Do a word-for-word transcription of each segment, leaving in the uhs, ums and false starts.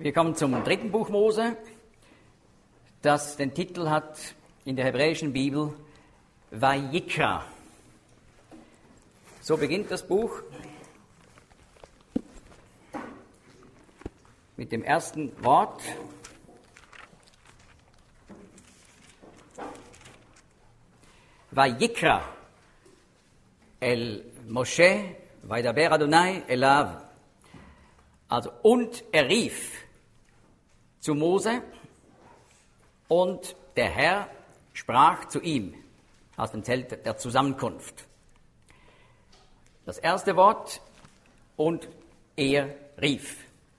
Wir kommen zum dritten Buch Mose, das den Titel hat in der hebräischen Bibel Vayikra. So beginnt das Buch mit dem ersten Wort. Vayikra el Moshe vaydaber Adonai elav. Also, und er rief zu Mose, und der Herr sprach zu ihm aus dem Zelt der Zusammenkunft. Das erste Wort, und er rief.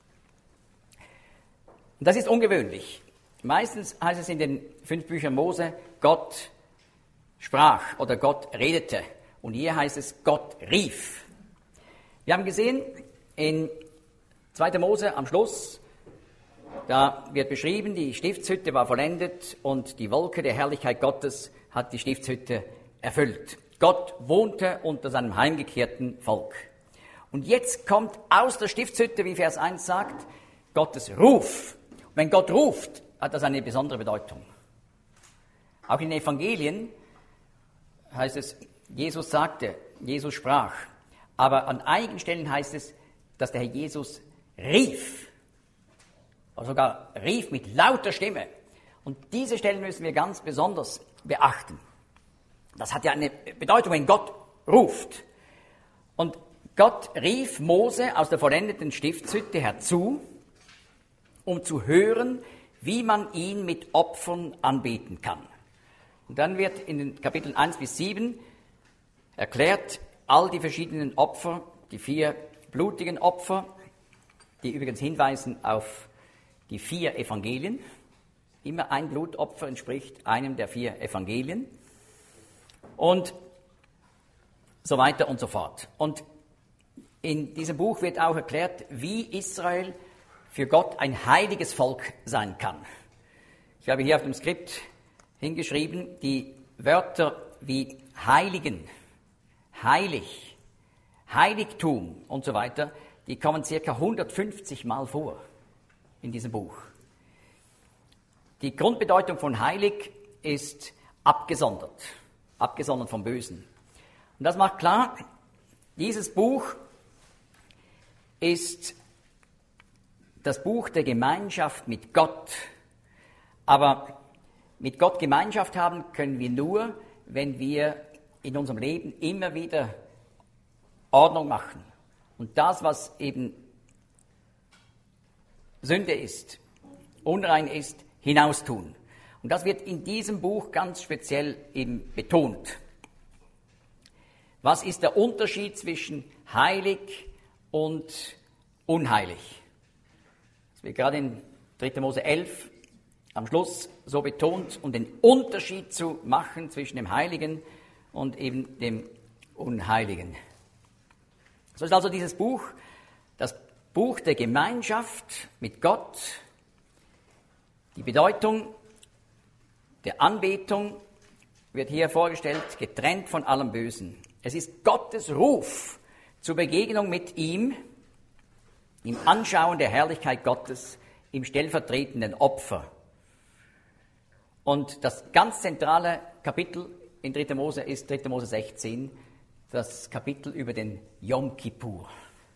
Und das ist ungewöhnlich. Meistens heißt es in den fünf Büchern Mose, Gott sprach oder Gott redete. Und hier heißt es, Gott rief. Wir haben gesehen, in zweiter Mose am Schluss, da wird beschrieben, die Stiftshütte war vollendet und die Wolke der Herrlichkeit Gottes hat die Stiftshütte erfüllt. Gott wohnte unter seinem heimgekehrten Volk. Und jetzt kommt aus der Stiftshütte, wie Vers eins sagt, Gottes Ruf. Und wenn Gott ruft, hat das eine besondere Bedeutung. Auch in den Evangelien heißt es, Jesus sagte, Jesus sprach. Aber an einigen Stellen heißt es, dass der Herr Jesus rief. Oder sogar rief mit lauter Stimme. Und diese Stellen müssen wir ganz besonders beachten. Das hat ja eine Bedeutung, wenn Gott ruft. Und Gott rief Mose aus der vollendeten Stiftshütte herzu, um zu hören, wie man ihn mit Opfern anbeten kann. Und dann wird in den Kapiteln eins bis sieben erklärt, all die verschiedenen Opfer, die vier blutigen Opfer, die übrigens hinweisen auf die vier Evangelien. Immer ein Blutopfer entspricht einem der vier Evangelien. Und so weiter und so fort. Und in diesem Buch wird auch erklärt, wie Israel für Gott ein heiliges Volk sein kann. Ich habe hier auf dem Skript hingeschrieben, die Wörter wie heiligen, heilig, Heiligtum und so weiter, die kommen circa hundertfünfzig Mal vor in diesem Buch. Die Grundbedeutung von heilig ist abgesondert, abgesondert vom Bösen. Und das macht klar, dieses Buch ist das Buch der Gemeinschaft mit Gott. Aber mit Gott Gemeinschaft haben können wir nur, wenn wir in unserem Leben immer wieder Ordnung machen. Und das, was eben Sünde ist, unrein ist, hinaustun. Und das wird in diesem Buch ganz speziell eben betont. Was ist der Unterschied zwischen heilig und unheilig? Das wird gerade in dritter Mose elf am Schluss so betont, um den Unterschied zu machen zwischen dem Heiligen und eben dem Unheiligen. So ist also dieses Buch, das Buch der Gemeinschaft mit Gott, die Bedeutung der Anbetung wird hier vorgestellt, getrennt von allem Bösen. Es ist Gottes Ruf zur Begegnung mit ihm, im Anschauen der Herrlichkeit Gottes, im stellvertretenden Opfer. Und das ganz zentrale Kapitel in dritter Mose ist dritter Mose sechzehn, das Kapitel über den Yom Kippur.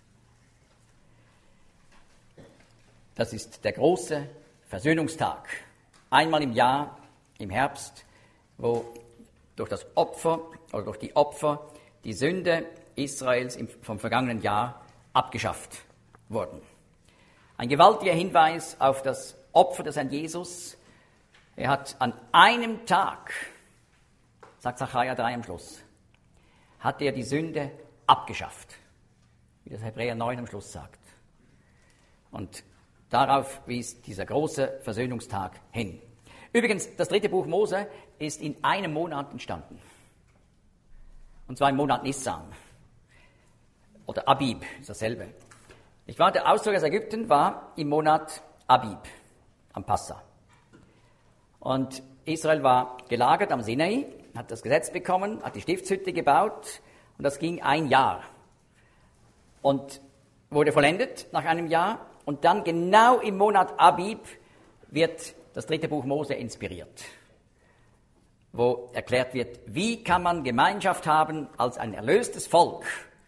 Das ist der große Versöhnungstag. Einmal im Jahr, im Herbst, wo durch das Opfer oder durch die Opfer die Sünde Israels im, vom vergangenen Jahr abgeschafft wurden. Ein gewaltiger Hinweis auf das Opfer des Herrn Jesus. Er hat an einem Tag, sagt Sacharja drei am Schluss, hat er die Sünde abgeschafft, wie das Hebräer neun am Schluss sagt. Und darauf wies dieser große Versöhnungstag hin. Übrigens, das dritte Buch Mose ist in einem Monat entstanden. Und zwar im Monat Nissan. Oder Abib, ist dasselbe. Ich war, der Auszug aus Ägypten war im Monat Abib, am Passa. Und Israel war gelagert am Sinai, hat das Gesetz bekommen, hat die Stiftshütte gebaut und das ging ein Jahr. Und wurde vollendet nach einem Jahr Und dann genau im Monat Abib wird das dritte Buch Mose inspiriert, wo erklärt wird, wie kann man Gemeinschaft haben als ein erlöstes Volk,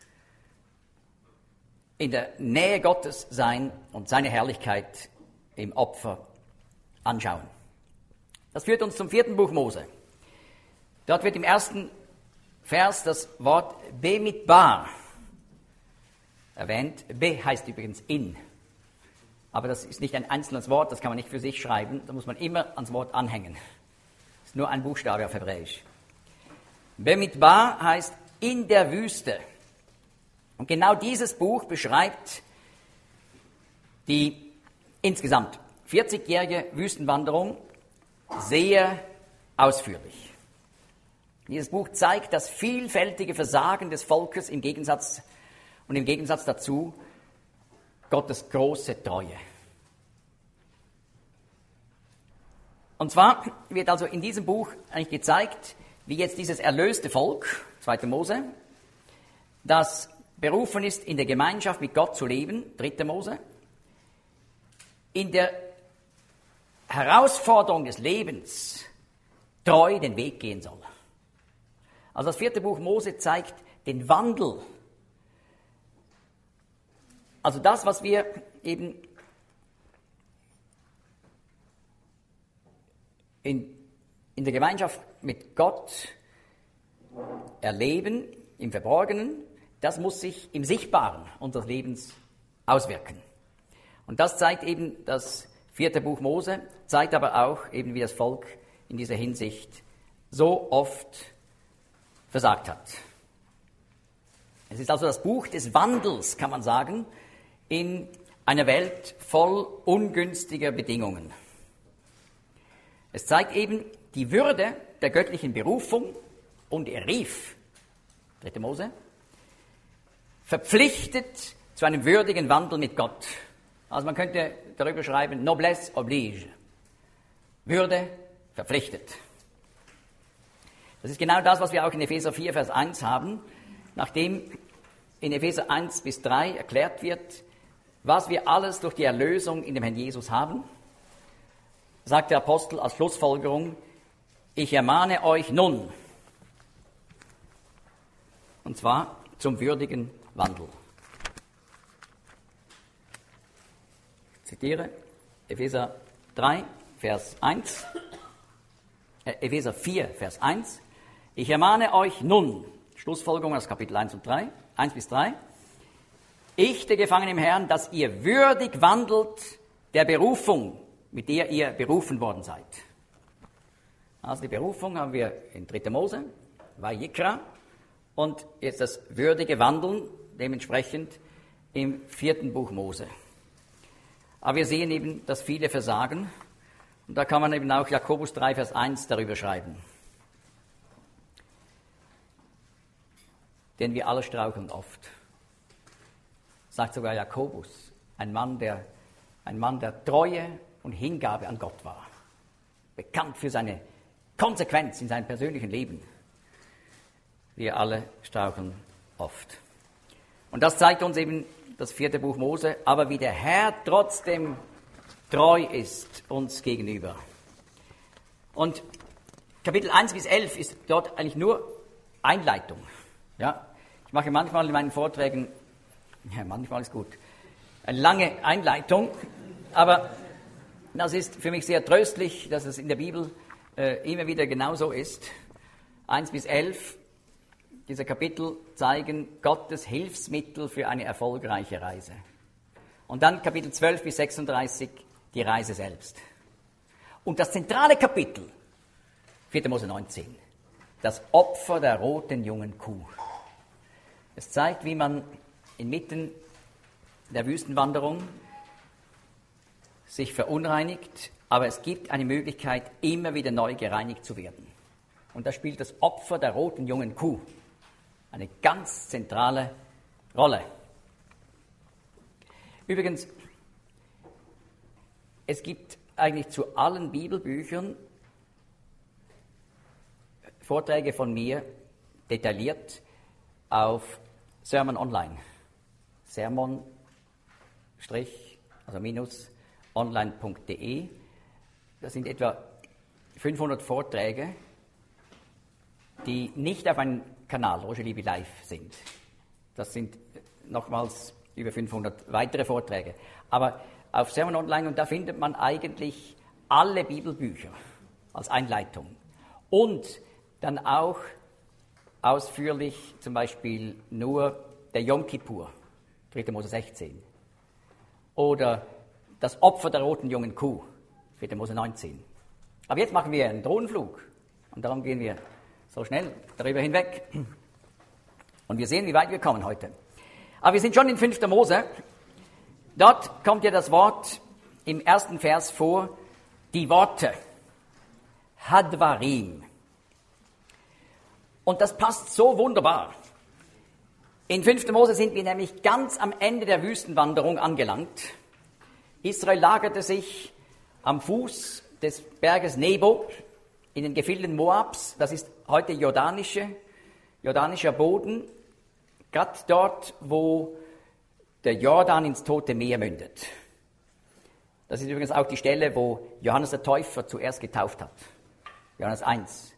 in der Nähe Gottes sein und seine Herrlichkeit im Opfer anschauen. Das führt uns zum vierten Buch Mose. Dort wird im ersten Vers das Wort Bemidbar erwähnt. Be heißt übrigens in. Aber das ist nicht ein einzelnes Wort, das kann man nicht für sich schreiben. Da muss man immer ans Wort anhängen. Das ist nur ein Buchstabe auf Hebräisch. Bemidbar heißt in der Wüste. Und genau dieses Buch beschreibt die insgesamt vierzigjährige Wüstenwanderung sehr ausführlich. Dieses Buch zeigt das vielfältige Versagen des Volkes im Gegensatz und im Gegensatz dazu Gottes große Treue. Und zwar wird also in diesem Buch eigentlich gezeigt, wie jetzt dieses erlöste Volk, zweite Mose, das berufen ist, in der Gemeinschaft mit Gott zu leben, dritte Mose, in der Herausforderung des Lebens treu den Weg gehen soll. Also das vierte Buch Mose zeigt den Wandel. Also das, was wir eben in, in der Gemeinschaft mit Gott erleben, im Verborgenen, das muss sich im Sichtbaren unseres Lebens auswirken. Und das zeigt eben das vierte Buch Mose, zeigt aber auch eben, wie das Volk in dieser Hinsicht so oft versagt hat. Es ist also das Buch des Wandels, kann man sagen, in einer Welt voll ungünstiger Bedingungen. Es zeigt eben die Würde der göttlichen Berufung und er rief, dritte Mose, verpflichtet zu einem würdigen Wandel mit Gott. Also man könnte darüber schreiben, Noblesse oblige, Würde verpflichtet. Das ist genau das, was wir auch in Epheser vier, Vers eins haben, nachdem in Epheser eins bis drei erklärt wird, was wir alles durch die Erlösung in dem Herrn Jesus haben, sagt der Apostel als Schlussfolgerung, ich ermahne euch nun, und zwar zum würdigen Wandel. Ich zitiere Epheser drei, Vers eins, äh, Epheser vier, Vers eins, ich ermahne euch nun, Schlussfolgerung aus Kapitel eins und drei, eins bis drei, ich, der Gefangene im Herrn, dass ihr würdig wandelt der Berufung, mit der ihr berufen worden seid. Also die Berufung haben wir in dritte Mose, Vayikra, und jetzt das würdige Wandeln dementsprechend im vierten Buch Mose. Aber wir sehen eben, dass viele versagen, und da kann man eben auch Jakobus drei, Vers eins darüber schreiben. Denn wir alle straucheln oft. Sagt sogar Jakobus, ein Mann, der, ein Mann der Treue und Hingabe an Gott war. Bekannt für seine Konsequenz in seinem persönlichen Leben. Wir alle straucheln oft. Und das zeigt uns eben das vierte Buch Mose, aber wie der Herr trotzdem treu ist uns gegenüber. Und Kapitel eins bis elf ist dort eigentlich nur Einleitung. Ja? Ich mache manchmal in meinen Vorträgen, ja, manchmal ist gut, eine lange Einleitung, aber das ist für mich sehr tröstlich, dass es in der Bibel äh, immer wieder genauso ist. eins bis elf, diese Kapitel zeigen Gottes Hilfsmittel für eine erfolgreiche Reise. Und dann Kapitel zwölf bis sechsunddreißig, die Reise selbst. Und das zentrale Kapitel, vierte Mose neunzehn, das Opfer der roten jungen Kuh. Es zeigt, wie man inmitten der Wüstenwanderung sich verunreinigt, aber es gibt eine Möglichkeit, immer wieder neu gereinigt zu werden. Und da spielt das Opfer der roten jungen Kuh eine ganz zentrale Rolle. Übrigens, es gibt eigentlich zu allen Bibelbüchern Vorträge von mir detailliert auf Sermon Online. Sermon, Strich, also minus online punkt de. Das sind etwa fünfhundert Vorträge, die nicht auf einem Kanal Roger Libby Live sind. Das sind nochmals über fünfhundert weitere Vorträge. Aber auf Sermon Online, und da findet man eigentlich alle Bibelbücher als Einleitung. Und dann auch ausführlich zum Beispiel nur der Yom Kippur, dritter Mose sechzehn. Oder das Opfer der roten jungen Kuh, vierter Mose neunzehn. Aber jetzt machen wir einen Drohnenflug. Und darum gehen wir so schnell darüber hinweg. Und wir sehen, wie weit wir kommen heute. Aber wir sind schon in fünfter Mose. Dort kommt ja das Wort im ersten Vers vor, die Worte. Hadvarim. Und das passt so wunderbar. In fünfter Mose sind wir nämlich ganz am Ende der Wüstenwanderung angelangt. Israel lagerte sich am Fuß des Berges Nebo in den Gefilden Moabs. Das ist heute jordanische, jordanischer Boden, gerade dort, wo der Jordan ins Tote Meer mündet. Das ist übrigens auch die Stelle, wo Johannes der Täufer zuerst getauft hat. Johannes eins.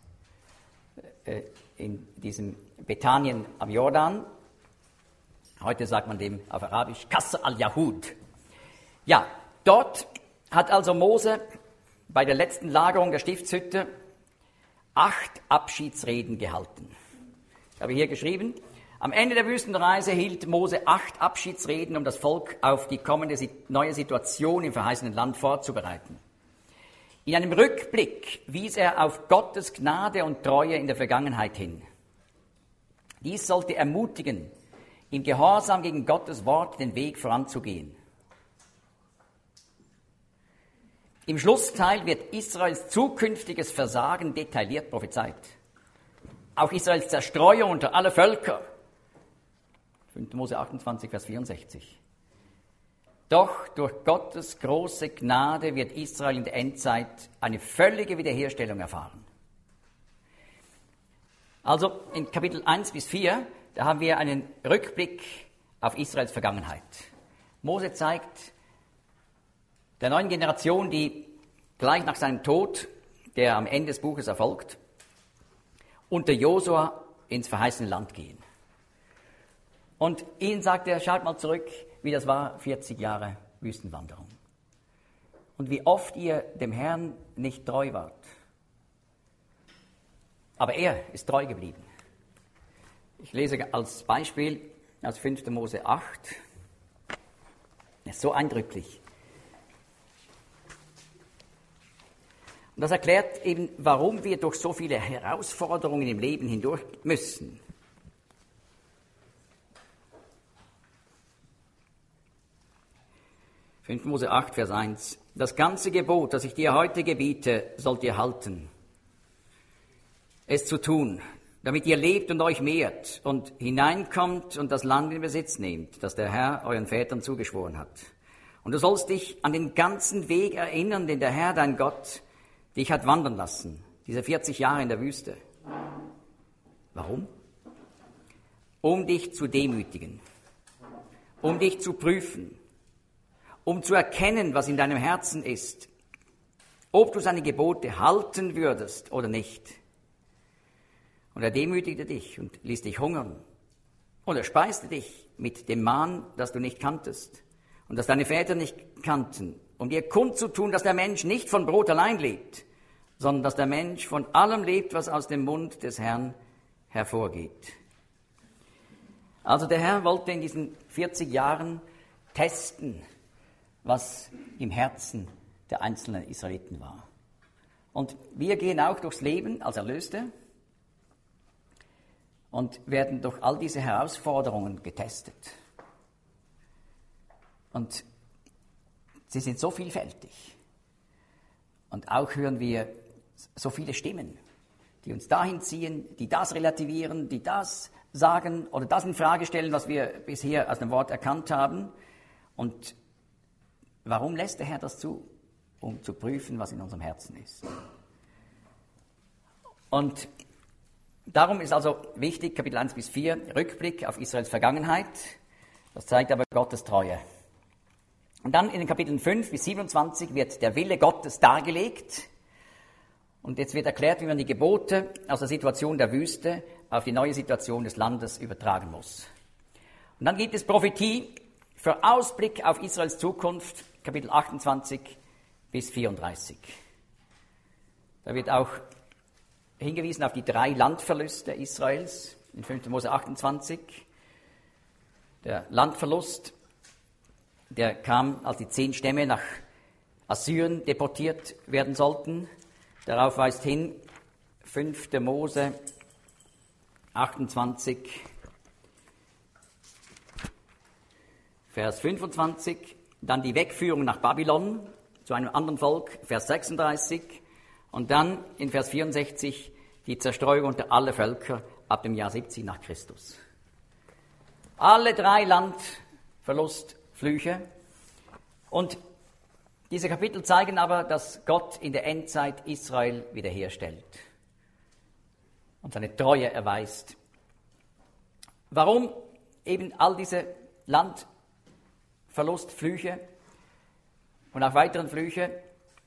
In diesem Bethanien am Jordan. Heute sagt man dem auf Arabisch Qasr al-Yahud. Ja, dort hat also Mose bei der letzten Lagerung der Stiftshütte acht Abschiedsreden gehalten. Ich habe hier geschrieben, am Ende der Wüstenreise hielt Mose acht Abschiedsreden, um das Volk auf die kommende neue Situation im verheißenen Land vorzubereiten. In einem Rückblick wies er auf Gottes Gnade und Treue in der Vergangenheit hin. Dies sollte ermutigen, im Gehorsam gegen Gottes Wort den Weg voranzugehen. Im Schlussteil wird Israels zukünftiges Versagen detailliert prophezeit. Auch Israels Zerstreuung unter alle Völker. fünfter Mose achtundzwanzig, Vers vierundsechzig. Doch durch Gottes große Gnade wird Israel in der Endzeit eine völlige Wiederherstellung erfahren. Also in Kapitel eins bis vier, da haben wir einen Rückblick auf Israels Vergangenheit. Mose zeigt der neuen Generation, die gleich nach seinem Tod, der am Ende des Buches erfolgt, unter Josua ins verheißene Land gehen. Und ihnen sagt er, schaut mal zurück, wie das war, vierzig Jahre Wüstenwanderung. Und wie oft ihr dem Herrn nicht treu wart. Aber er ist treu geblieben. Ich lese als Beispiel aus fünfter Mose acht. Das ist so eindrücklich. Und das erklärt eben, warum wir durch so viele Herausforderungen im Leben hindurch müssen. fünfter Mose acht, Vers eins. Das ganze Gebot, das ich dir heute gebiete, sollt ihr halten, es zu tun, damit ihr lebt und euch mehrt und hineinkommt und das Land in Besitz nehmt, das der Herr euren Vätern zugeschworen hat. Und du sollst dich an den ganzen Weg erinnern, den der Herr, dein Gott, dich hat wandern lassen, diese vierzig Jahre in der Wüste. Warum? Um dich zu demütigen, um dich zu prüfen, um zu erkennen, was in deinem Herzen ist, ob du seine Gebote halten würdest oder nicht. Und er demütigte dich und ließ dich hungern. Und er speiste dich mit dem Mahn, das du nicht kanntest und das deine Väter nicht kannten, um dir kundzutun, dass der Mensch nicht von Brot allein lebt, sondern dass der Mensch von allem lebt, was aus dem Mund des Herrn hervorgeht. Also der Herr wollte in diesen vierzig Jahren testen, was im Herzen der einzelnen Israeliten war. Und wir gehen auch durchs Leben als Erlöste und werden durch all diese Herausforderungen getestet. Und sie sind so vielfältig. Und auch hören wir so viele Stimmen, die uns dahin ziehen, die das relativieren, die das sagen oder das in Frage stellen, was wir bisher aus dem Wort erkannt haben. Und warum lässt der Herr das zu? Um zu prüfen, was in unserem Herzen ist. Und darum ist also wichtig, Kapitel eins bis vier, Rückblick auf Israels Vergangenheit. Das zeigt aber Gottes Treue. Und dann in den Kapiteln fünf bis siebenundzwanzig wird der Wille Gottes dargelegt. Und jetzt wird erklärt, wie man die Gebote aus der Situation der Wüste auf die neue Situation des Landes übertragen muss. Und dann gibt es Prophetie für Ausblick auf Israels Zukunft, Kapitel achtundzwanzig bis vierunddreißig. Da wird auch hingewiesen auf die drei Landverluste Israels in fünfter Mose achtundzwanzig. Der Landverlust, der kam, als die zehn Stämme nach Assyrien deportiert werden sollten. Darauf weist hin fünfter Mose achtundzwanzig, Vers fünfundzwanzig, dann die Wegführung nach Babylon zu einem anderen Volk, Vers sechsunddreißig, und dann in Vers vierundsechzig die Zerstreuung unter alle Völker ab dem Jahr siebzig nach Christus. Alle drei Landverlustflüche. Und diese Kapitel zeigen aber, dass Gott in der Endzeit Israel wiederherstellt und seine Treue erweist. Warum eben all diese Landverlustflüche und auch weiteren Flüche?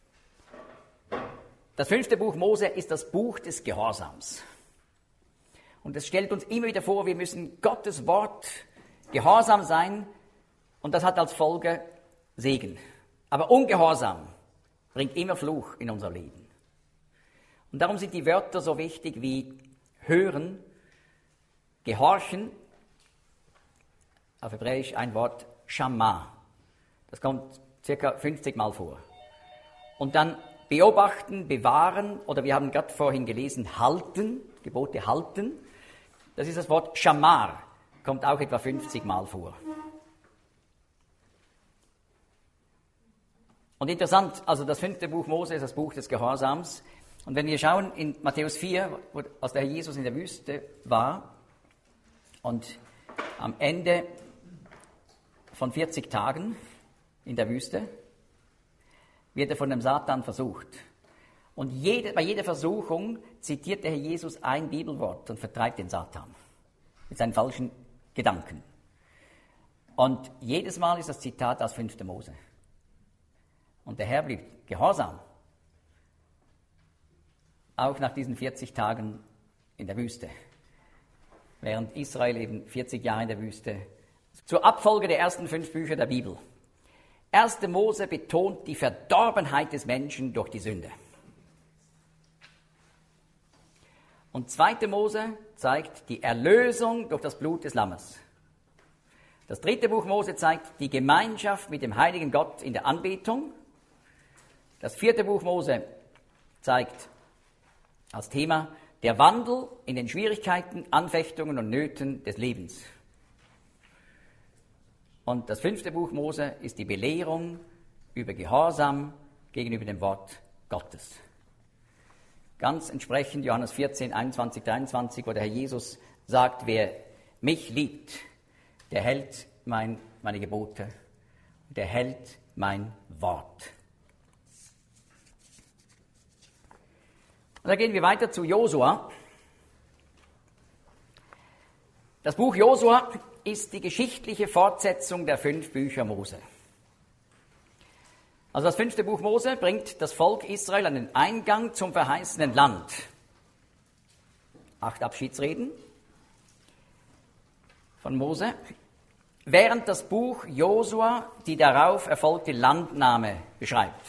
Das fünfte Buch Mose ist das Buch des Gehorsams. Und es stellt uns immer wieder vor, wir müssen Gottes Wort gehorsam sein, und das hat als Folge Segen. Aber Ungehorsam bringt immer Fluch in unser Leben. Und darum sind die Wörter so wichtig wie hören, gehorchen, auf Hebräisch ein Wort Shama. Das kommt circa fünfzig Mal vor. Und dann beobachten, bewahren, oder wir haben gerade vorhin gelesen, halten, Gebote halten. Das ist das Wort Shamar, kommt auch etwa fünfzig Mal vor. Und interessant, also das fünfte Buch Mose ist das Buch des Gehorsams. Und wenn wir schauen in Matthäus vier, wo, als der Herr Jesus in der Wüste war und am Ende von vierzig Tagen in der Wüste wird er von dem Satan versucht. Und jede, bei jeder Versuchung zitiert der Herr Jesus ein Bibelwort und vertreibt den Satan mit seinen falschen Gedanken. Und jedes Mal ist das Zitat aus fünfter Mose. Und der Herr blieb gehorsam, auch nach diesen vierzig Tagen in der Wüste, während Israel eben vierzig Jahre in der Wüste. Zur Abfolge der ersten fünf Bücher der Bibel. erster Mose betont die Verdorbenheit des Menschen durch die Sünde. Und zweiter Mose zeigt die Erlösung durch das Blut des Lammes. Das dritte Buch Mose zeigt die Gemeinschaft mit dem heiligen Gott in der Anbetung. Das vierte Buch Mose zeigt als Thema der Wandel in den Schwierigkeiten, Anfechtungen und Nöten des Lebens. Und das fünfte Buch Mose ist die Belehrung über Gehorsam gegenüber dem Wort Gottes. Ganz entsprechend Johannes vierzehn, einundzwanzig, dreiundzwanzig, wo der Herr Jesus sagt, wer mich liebt, der hält mein, meine Gebote, der hält mein Wort. Und dann gehen wir weiter zu Josua. Das Buch Josua ist die geschichtliche Fortsetzung der fünf Bücher Mose. Also das fünfte Buch Mose bringt das Volk Israel an den Eingang zum verheißenen Land. Acht Abschiedsreden von Mose, während das Buch Josua die darauf erfolgte Landnahme beschreibt.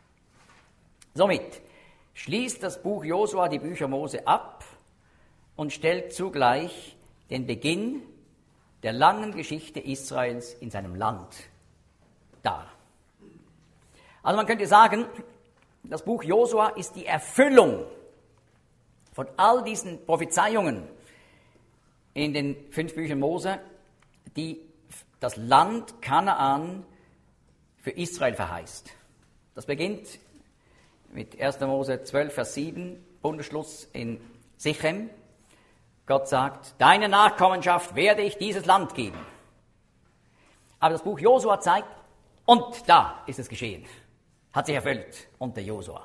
Somit schließt das Buch Josua die Bücher Mose ab und stellt zugleich den Beginn der langen Geschichte Israels in seinem Land dar. Also man könnte sagen, das Buch Josua ist die Erfüllung von all diesen Prophezeiungen in den fünf Büchern Mose, die das Land Kanaan für Israel verheißt. Das beginnt mit erster Mose zwölf, Vers sieben, Bundesschluss in Sichem. Gott sagt, deiner Nachkommenschaft werde ich dieses Land geben. Aber das Buch Josua zeigt, und da ist es geschehen. Hat sich erfüllt unter Josua.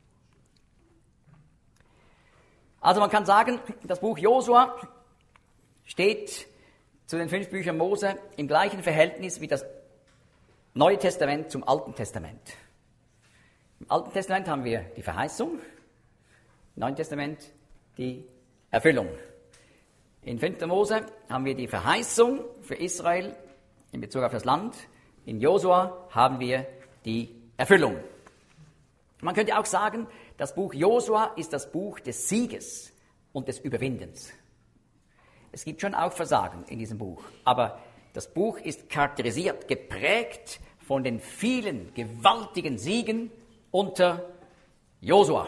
Also man kann sagen, das Buch Josua steht zu den fünf Büchern Mose im gleichen Verhältnis wie das Neue Testament zum Alten Testament. Im Alten Testament haben wir die Verheißung, im Neuen Testament die Erfüllung. In fünfter Mose haben wir die Verheißung für Israel in Bezug auf das Land. In Josua haben wir die Erfüllung. Man könnte auch sagen, das Buch Josua ist das Buch des Sieges und des Überwindens. Es gibt schon auch Versagen in diesem Buch, aber das Buch ist charakterisiert, geprägt von den vielen gewaltigen Siegen unter Josua.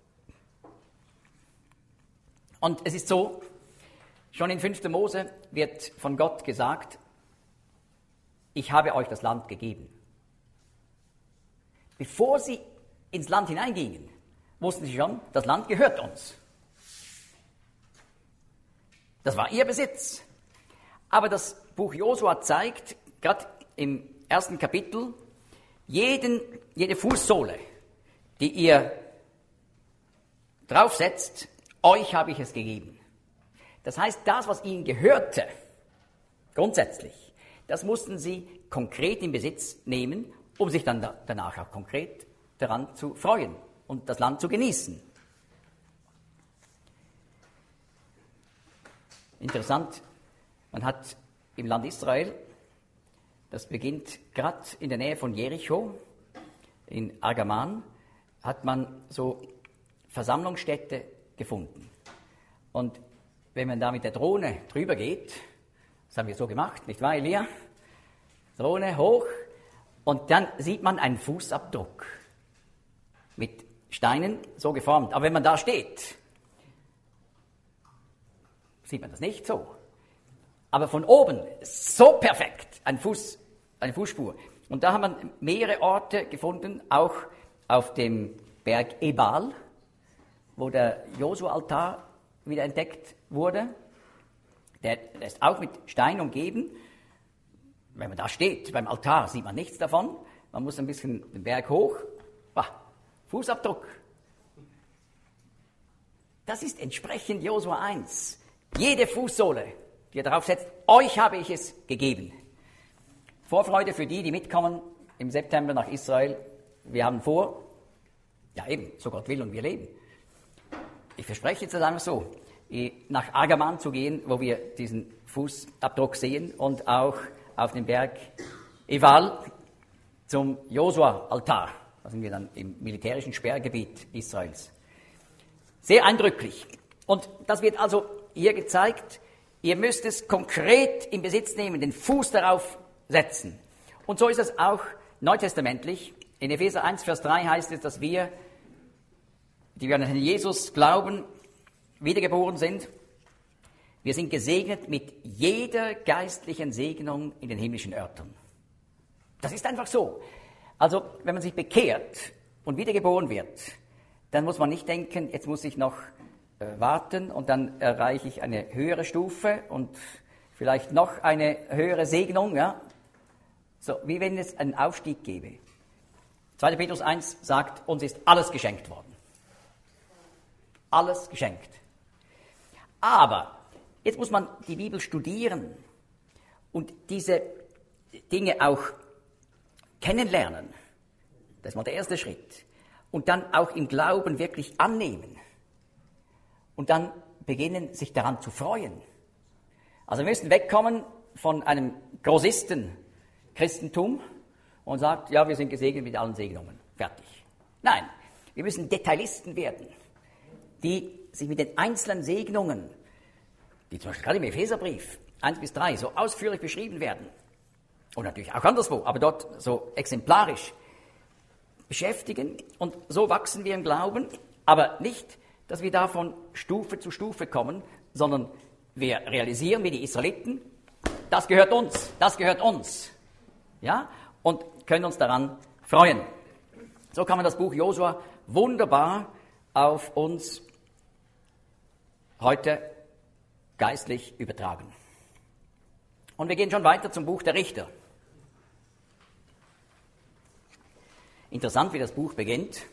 Und es ist so, schon in fünfter Mose wird von Gott gesagt, ich habe euch das Land gegeben. Bevor sie ins Land hineingingen, wussten sie schon, das Land gehört uns. Das war ihr Besitz. Aber das Buch Josua zeigt, gerade im ersten Kapitel, jeden, jede Fußsohle, die ihr draufsetzt, euch habe ich es gegeben. Das heißt, das, was ihnen gehörte, grundsätzlich, das mussten sie konkret in Besitz nehmen, um sich dann da, danach auch konkret daran zu freuen und das Land zu genießen. Interessant, man hat im Land Israel, das beginnt gerade in der Nähe von Jericho, in Argaman, hat man so Versammlungsstätte gefunden. Und wenn man da mit der Drohne drüber geht, das haben wir so gemacht, nicht wahr, Elia? Drohne hoch und dann sieht man einen Fußabdruck mit Steinen so geformt. Aber wenn man da steht, sieht man das nicht so. Aber von oben so perfekt, ein Fuß, eine Fußspur. Und da haben wir mehrere Orte gefunden, auch auf dem Berg Ebal, wo der Josua-Altar wieder entdeckt wurde. Der, der ist auch mit Stein umgeben. Wenn man da steht, beim Altar, sieht man nichts davon. Man muss ein bisschen den Berg hoch. Ah, Fußabdruck. Das ist entsprechend Josua eins. Jede Fußsohle, die ihr drauf setzt, euch habe ich es gegeben. Vorfreude für die, die mitkommen im September nach Israel. Wir haben vor, ja eben, so Gott will und wir leben. Ich verspreche jetzt einfach so, nach Argaman zu gehen, wo wir diesen Fußabdruck sehen und auch auf den Berg Eval zum Josua-Altar. Da sind wir dann im militärischen Sperrgebiet Israels. Sehr eindrücklich. Und das wird also hier gezeigt, ihr müsst es konkret in Besitz nehmen, den Fuß darauf setzen. Und so ist es auch neutestamentlich. In Epheser eins, Vers drei heißt es, dass wir, die wir an Herrn Jesus glauben, wiedergeboren sind. Wir sind gesegnet mit jeder geistlichen Segnung in den himmlischen Örtern. Das ist einfach so. Also, wenn man sich bekehrt und wiedergeboren wird, dann muss man nicht denken, jetzt muss ich noch äh, warten und dann erreiche ich eine höhere Stufe und vielleicht noch eine höhere Segnung. Ja? So, wie wenn es einen Aufstieg gäbe. zweiter Petrus eins sagt, uns ist alles geschenkt worden. Alles geschenkt. Aber jetzt muss man die Bibel studieren und diese Dinge auch kennenlernen. Das ist mal der erste Schritt. Und dann auch im Glauben wirklich annehmen. Und dann beginnen, sich daran zu freuen. Also wir müssen wegkommen von einem Grossisten-Christentum und sagt, ja, wir sind gesegnet mit allen Segnungen. Fertig. Nein, wir müssen Detailisten werden, die sich mit den einzelnen Segnungen, die zum Beispiel gerade im Epheserbrief eins bis drei so ausführlich beschrieben werden, und natürlich auch anderswo, aber dort so exemplarisch beschäftigen. Und so wachsen wir im Glauben, aber nicht, dass wir da von Stufe zu Stufe kommen, sondern wir realisieren wie die Israeliten, das gehört uns, das gehört uns. Ja? Und können uns daran freuen. So kann man das Buch Josua wunderbar auf uns heute geistlich übertragen. Und wir gehen schon weiter zum Buch der Richter. Interessant, wie das Buch beginnt.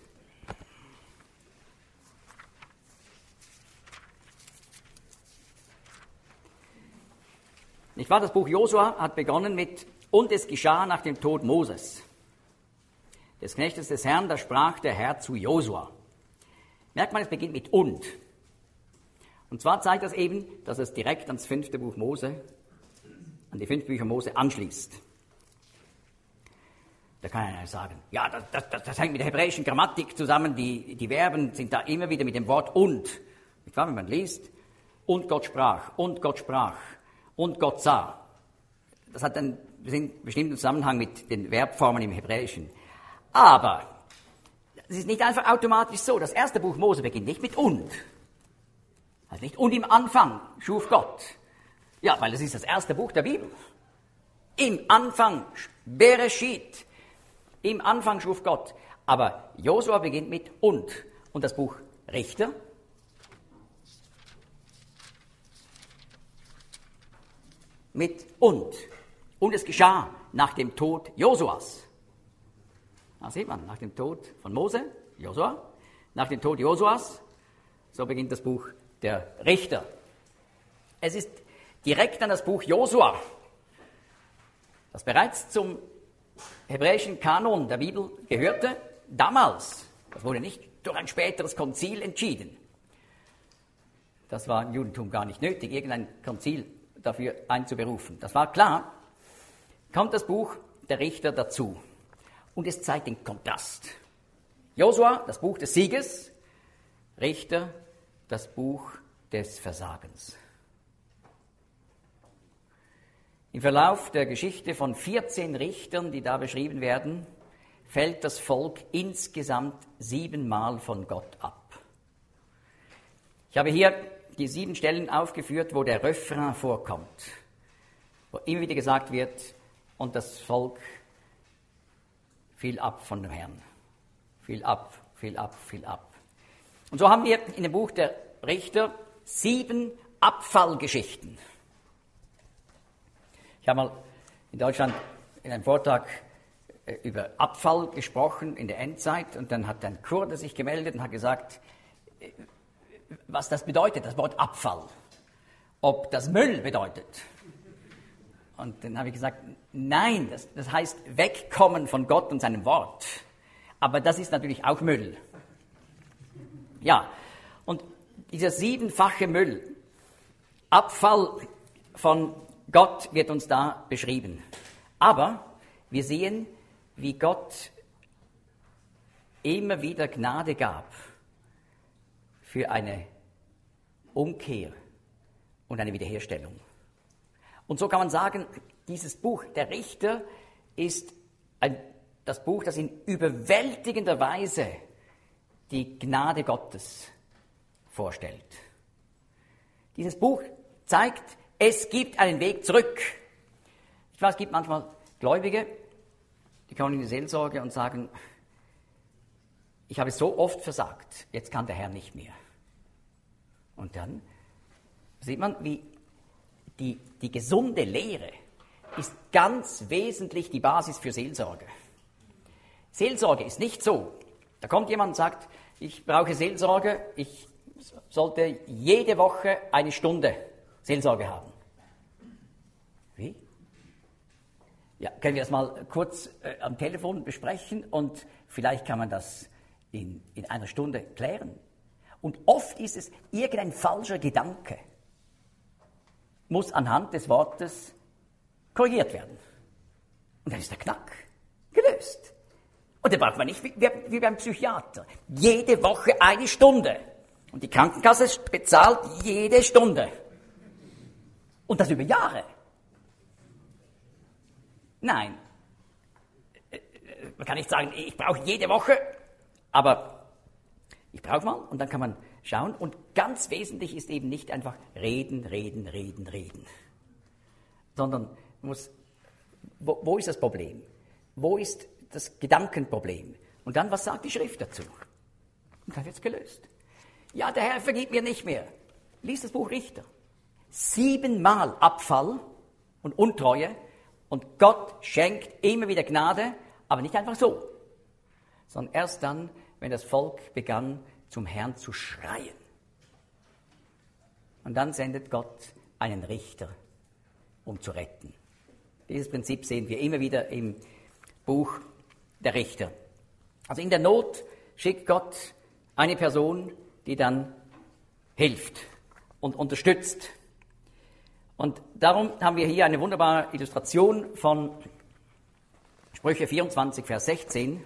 Nicht wahr? Das Buch Josua hat begonnen mit Und es geschah nach dem Tod Moses, des Knechtes des Herrn, da sprach der Herr zu Josua. Merkt man, es beginnt mit und. Und zwar zeigt das eben, dass es direkt ans fünfte Buch Mose, an die fünf Bücher Mose anschließt. Da kann einer sagen, ja, das, das, das hängt mit der hebräischen Grammatik zusammen, die, die Verben sind da immer wieder mit dem Wort und. Ich glaube, wenn man liest, und Gott sprach, und Gott sprach, und Gott sah. Das hat einen bestimmten Zusammenhang mit den Verbformen im Hebräischen. Aber es ist nicht einfach automatisch so. Das erste Buch Mose beginnt nicht mit und. Also nicht und im Anfang schuf Gott. Ja, weil es ist das erste Buch der Bibel. Im Anfang, Bereshit, im Anfang schuf Gott. Aber Josua beginnt mit und. Und das Buch Richter mit und. Und es geschah nach dem Tod Josuas. Da sieht man, nach dem Tod von Mose, Josua, nach dem Tod Josuas, so beginnt das Buch der Richter. Es ist direkt an das Buch Josua, das bereits zum hebräischen Kanon der Bibel gehörte, damals. Das wurde nicht durch ein späteres Konzil entschieden. Das war im Judentum gar nicht nötig, irgendein Konzil dafür einzuberufen. Das war klar, kommt das Buch der Richter dazu. Und es zeigt den Kontrast. Josua, das Buch des Sieges, Richter, das Buch des Versagens. Im Verlauf der Geschichte von vierzehn Richtern, die da beschrieben werden, fällt das Volk insgesamt siebenmal von Gott ab. Ich habe hier die sieben Stellen aufgeführt, wo der Refrain vorkommt, wo immer wieder gesagt wird, und das Volk fiel ab von dem Herrn. Fiel ab, fiel ab, fiel ab. Und so haben wir in dem Buch der Richter sieben Abfallgeschichten. Ich habe mal in Deutschland in einem Vortrag über Abfall gesprochen in der Endzeit und dann hat ein Kurde sich gemeldet und hat gesagt, was das bedeutet, das Wort Abfall. Ob das Müll bedeutet. Und dann habe ich gesagt, nein, das, das heißt wegkommen von Gott und seinem Wort. Aber das ist natürlich auch Müll. Ja, und dieser siebenfache Müll, Abfall von Gott wird uns da beschrieben. Aber wir sehen, wie Gott immer wieder Gnade gab für eine Umkehr und eine Wiederherstellung. Und so kann man sagen, dieses Buch der Richter ist ein, das Buch, das in überwältigender Weise die Gnade Gottes vorstellt. Dieses Buch zeigt, es gibt einen Weg zurück. Ich weiß, es gibt manchmal Gläubige, die kommen in die Seelsorge und sagen, ich habe so oft versagt, jetzt kann der Herr nicht mehr. Und dann sieht man, wie die, die gesunde Lehre ist ganz wesentlich die Basis für Seelsorge. Seelsorge ist nicht so, da kommt jemand und sagt, ich brauche Seelsorge, ich sollte jede Woche eine Stunde Seelsorge haben. Wie? Ja, können wir das mal kurz äh, am Telefon besprechen und vielleicht kann man das in, in einer Stunde klären. Und oft ist es irgendein falscher Gedanke, muss anhand des Wortes korrigiert werden. Und dann ist der Knack gelöst. Und dann braucht man nicht wie, wie beim Psychiater jede Woche eine Stunde. Und die Krankenkasse bezahlt jede Stunde. Und das über Jahre. Nein. Man kann nicht sagen, ich brauche jede Woche, aber ich brauche mal und dann kann man schauen. Und ganz wesentlich ist eben nicht einfach reden, reden, reden, reden. Sondern man muss, wo, wo ist das Problem? Wo ist das Gedankenproblem? Und dann, was sagt die Schrift dazu? Und dann wird es gelöst. Ja, der Herr vergibt mir nicht mehr. Lies das Buch Richter. Siebenmal Abfall und Untreue und Gott schenkt immer wieder Gnade, aber nicht einfach so, sondern erst dann, wenn das Volk begann, zum Herrn zu schreien. Und dann sendet Gott einen Richter, um zu retten. Dieses Prinzip sehen wir immer wieder im Buch der Richter. Also in der Not schickt Gott eine Person, die dann hilft und unterstützt. Und darum haben wir hier eine wunderbare Illustration von Sprüche vierundzwanzig, Vers sechzehn.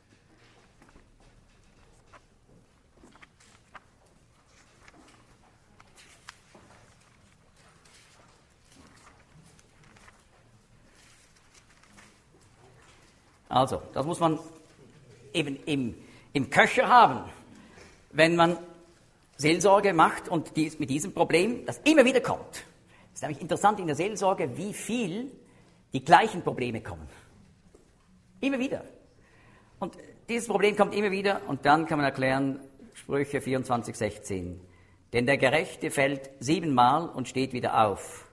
Also, das muss man eben im, im Köcher haben, wenn man Seelsorge macht und dies, mit diesem Problem, das immer wieder kommt. Es ist nämlich interessant in der Seelsorge, wie viel die gleichen Probleme kommen. Immer wieder. Und dieses Problem kommt immer wieder und dann kann man erklären, Sprüche vierundzwanzig, sechzehn. Denn der Gerechte fällt siebenmal und steht wieder auf.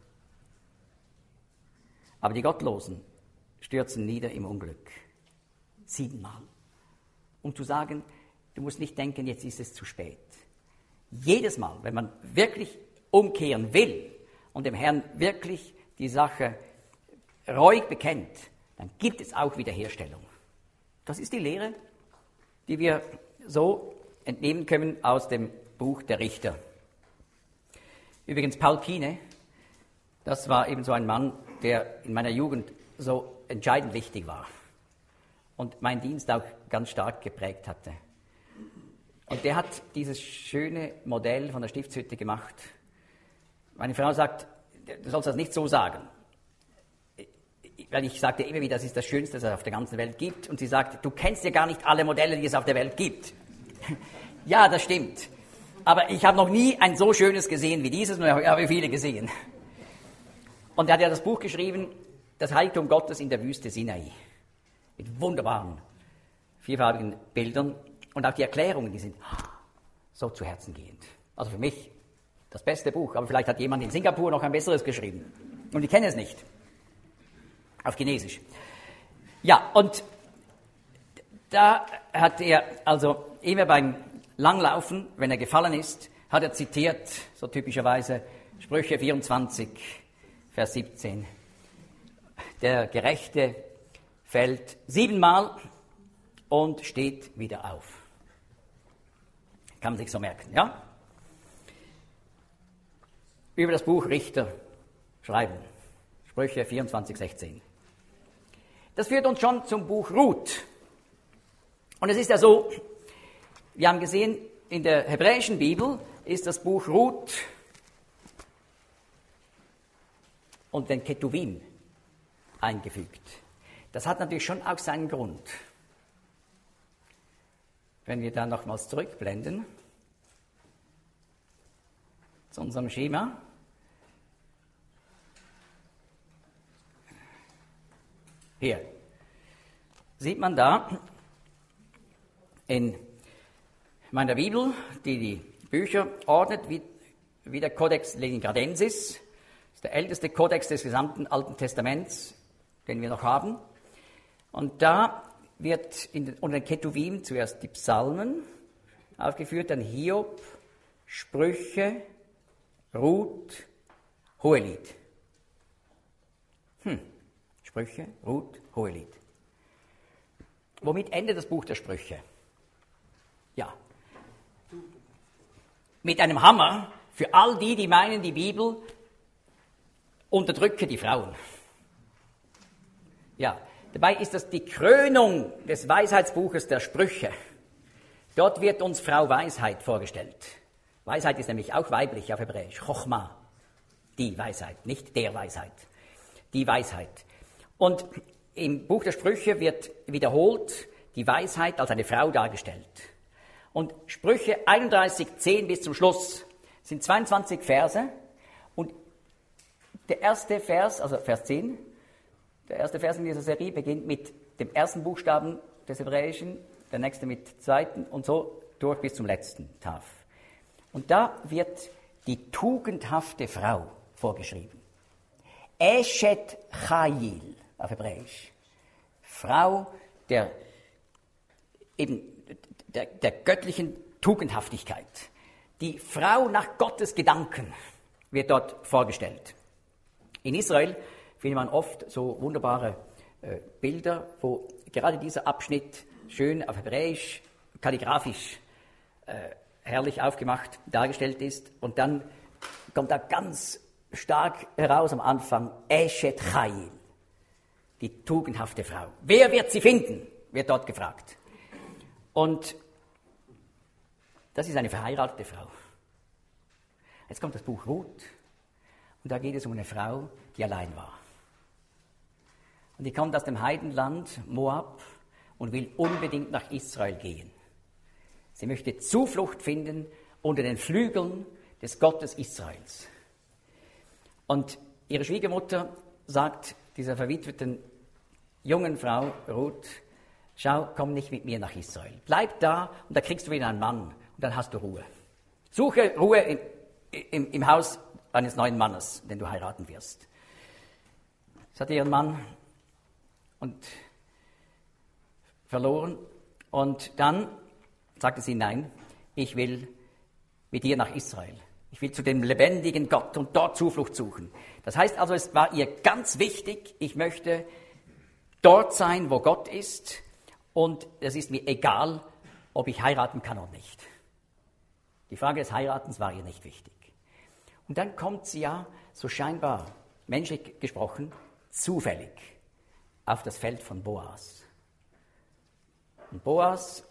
Aber die Gottlosen stürzen nieder im Unglück. Siebenmal. Um zu sagen, du musst nicht denken, jetzt ist es zu spät. Jedes Mal, wenn man wirklich umkehren will und dem Herrn wirklich die Sache reuig bekennt, dann gibt es auch Wiederherstellung. Das ist die Lehre, die wir so entnehmen können aus dem Buch der Richter. Übrigens, Paul Kine, das war eben so ein Mann, der in meiner Jugend so entscheidend wichtig war und meinen Dienst auch ganz stark geprägt hatte. Und der hat dieses schöne Modell von der Stiftshütte gemacht. Meine Frau sagt, du sollst das nicht so sagen. Weil ich sagte immer wieder, das ist das Schönste, das es auf der ganzen Welt gibt. Und sie sagt, du kennst ja gar nicht alle Modelle, die es auf der Welt gibt. Ja, das stimmt. Aber ich habe noch nie ein so schönes gesehen wie dieses, und ich habe viele gesehen. Und er hat ja das Buch geschrieben, Das Heiligtum Gottes in der Wüste Sinai. Mit wunderbaren, vierfarbigen Bildern. Und auch die Erklärungen, die sind so zu Herzen gehend. Also für mich das beste Buch. Aber vielleicht hat jemand in Singapur noch ein besseres geschrieben. Und ich kenne es nicht. Auf Chinesisch. Ja, und da hat er also immer beim Langlaufen, wenn er gefallen ist, hat er zitiert, so typischerweise, Sprüche vierundzwanzig, Vers siebzehn. Der Gerechte fällt siebenmal und steht wieder auf. Kann man sich so merken, ja? Über das Buch Richter schreiben. Sprüche vierundzwanzig, sechzehn. Das führt uns schon zum Buch Ruth. Und es ist ja so, wir haben gesehen, in der hebräischen Bibel ist das Buch Ruth und den Ketuvim eingefügt. Das hat natürlich schon auch seinen Grund. Wenn wir da nochmals zurückblenden zu unserem Schema. Hier sieht man da in meiner Bibel, die die Bücher ordnet, wie, wie der Codex Leningradensis, das ist der älteste Kodex des gesamten Alten Testaments, den wir noch haben. Und da wird in den, unter den Ketuvim zuerst die Psalmen aufgeführt, dann Hiob, Sprüche, Ruth, Hohelied. Hm. Sprüche, Ruth, Hohelied. Womit endet das Buch der Sprüche? Ja. Mit einem Hammer für all die, die meinen, die Bibel unterdrücke die Frauen. Ja, dabei ist das die Krönung des Weisheitsbuches der Sprüche. Dort wird uns Frau Weisheit vorgestellt. Weisheit ist nämlich auch weiblich auf Hebräisch. Chochma, die Weisheit, nicht der Weisheit. Die Weisheit. Und im Buch der Sprüche wird wiederholt die Weisheit als eine Frau dargestellt. Und Sprüche einunddreißig, zehn bis zum Schluss sind zweiundzwanzig Verse. Und der erste Vers, also Vers zehn, der erste Vers in dieser Serie beginnt mit dem ersten Buchstaben des Hebräischen, der nächste mit dem zweiten und so durch bis zum letzten Taf. Und da wird die tugendhafte Frau vorgeschrieben. Eshet Chayil auf Hebräisch. Frau der, eben, der, der göttlichen Tugendhaftigkeit. Die Frau nach Gottes Gedanken wird dort vorgestellt. In Israel findet man oft so wunderbare äh, Bilder, wo gerade dieser Abschnitt schön auf Hebräisch, kalligraphisch äh, herrlich aufgemacht dargestellt ist. Und dann kommt da ganz stark heraus am Anfang, Eshet Chayil, die tugendhafte Frau. Wer wird sie finden, wird dort gefragt. Und das ist eine verheiratete Frau. Jetzt kommt das Buch Ruth und da geht es um eine Frau, die allein war. Und die kommt aus dem Heidenland Moab und will unbedingt nach Israel gehen. Sie möchte Zuflucht finden unter den Flügeln des Gottes Israels. Und ihre Schwiegermutter sagt dieser verwitweten jungen Frau Ruth, schau, komm nicht mit mir nach Israel. Bleib da und da kriegst du wieder einen Mann und dann hast du Ruhe. Suche Ruhe im, im, im Haus eines neuen Mannes, den du heiraten wirst. Sie hatte ihren Mann und verloren und dann sagte sie, nein, ich will mit dir nach Israel. Ich will zu dem lebendigen Gott und dort Zuflucht suchen. Das heißt also, es war ihr ganz wichtig, ich möchte dort sein, wo Gott ist und es ist mir egal, ob ich heiraten kann oder nicht. Die Frage des Heiratens war ihr nicht wichtig. Und dann kommt sie ja, so scheinbar, menschlich gesprochen, zufällig auf das Feld von Boas. Und Boas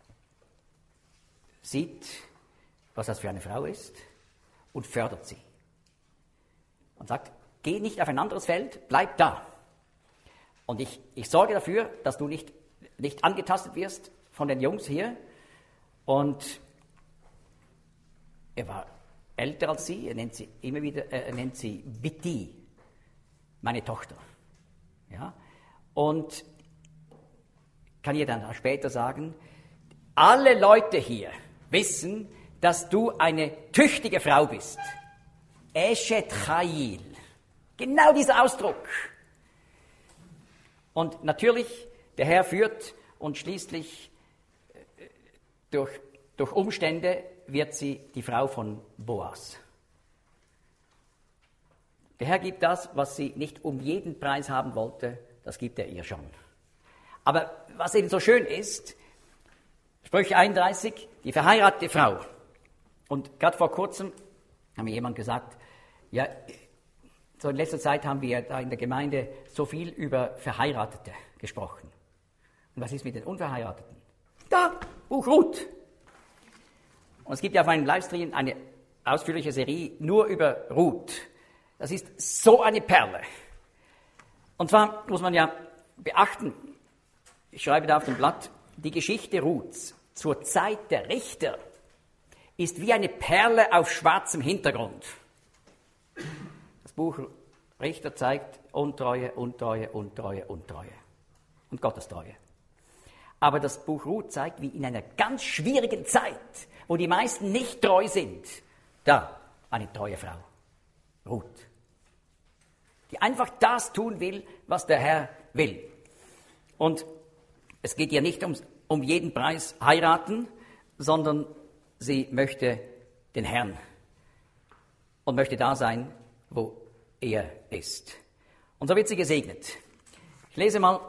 sieht, was das für eine Frau ist und fördert sie. Und sagt, geh nicht auf ein anderes Feld, bleib da. Und ich, ich sorge dafür, dass du nicht, nicht angetastet wirst von den Jungs hier. Und er war älter als sie, er nennt sie immer wieder, er nennt sie Biti, meine Tochter. Ja? Und kann ihr dann später sagen, alle Leute hier wissen, dass du eine tüchtige Frau bist. Eshet Chayil. Genau dieser Ausdruck. Und natürlich, der Herr führt und schließlich durch, durch Umstände wird sie die Frau von Boas. Der Herr gibt das, was sie nicht um jeden Preis haben wollte, das gibt er ihr schon. Aber was eben so schön ist, Sprüche einunddreißig, die verheiratete Frau. Und gerade vor kurzem hat mir jemand gesagt, ja, so in letzter Zeit haben wir da in der Gemeinde so viel über Verheiratete gesprochen. Und was ist mit den Unverheirateten? Da, Buch Ruth. Und es gibt ja auf meinem Livestream eine ausführliche Serie nur über Ruth. Das ist so eine Perle. Und zwar muss man ja beachten, ich schreibe da auf dem Blatt, die Geschichte Ruths zur Zeit der Richter ist wie eine Perle auf schwarzem Hintergrund. Das Buch Richter zeigt Untreue, Untreue, Untreue, Untreue und Gottestreue. Aber das Buch Ruth zeigt, wie in einer ganz schwierigen Zeit, wo die meisten nicht treu sind, da eine treue Frau, Ruth, die einfach das tun will, was der Herr will. Und es geht ihr nicht um, um jeden Preis heiraten, sondern sie möchte den Herrn und möchte da sein, wo er ist. Und so wird sie gesegnet. Ich lese mal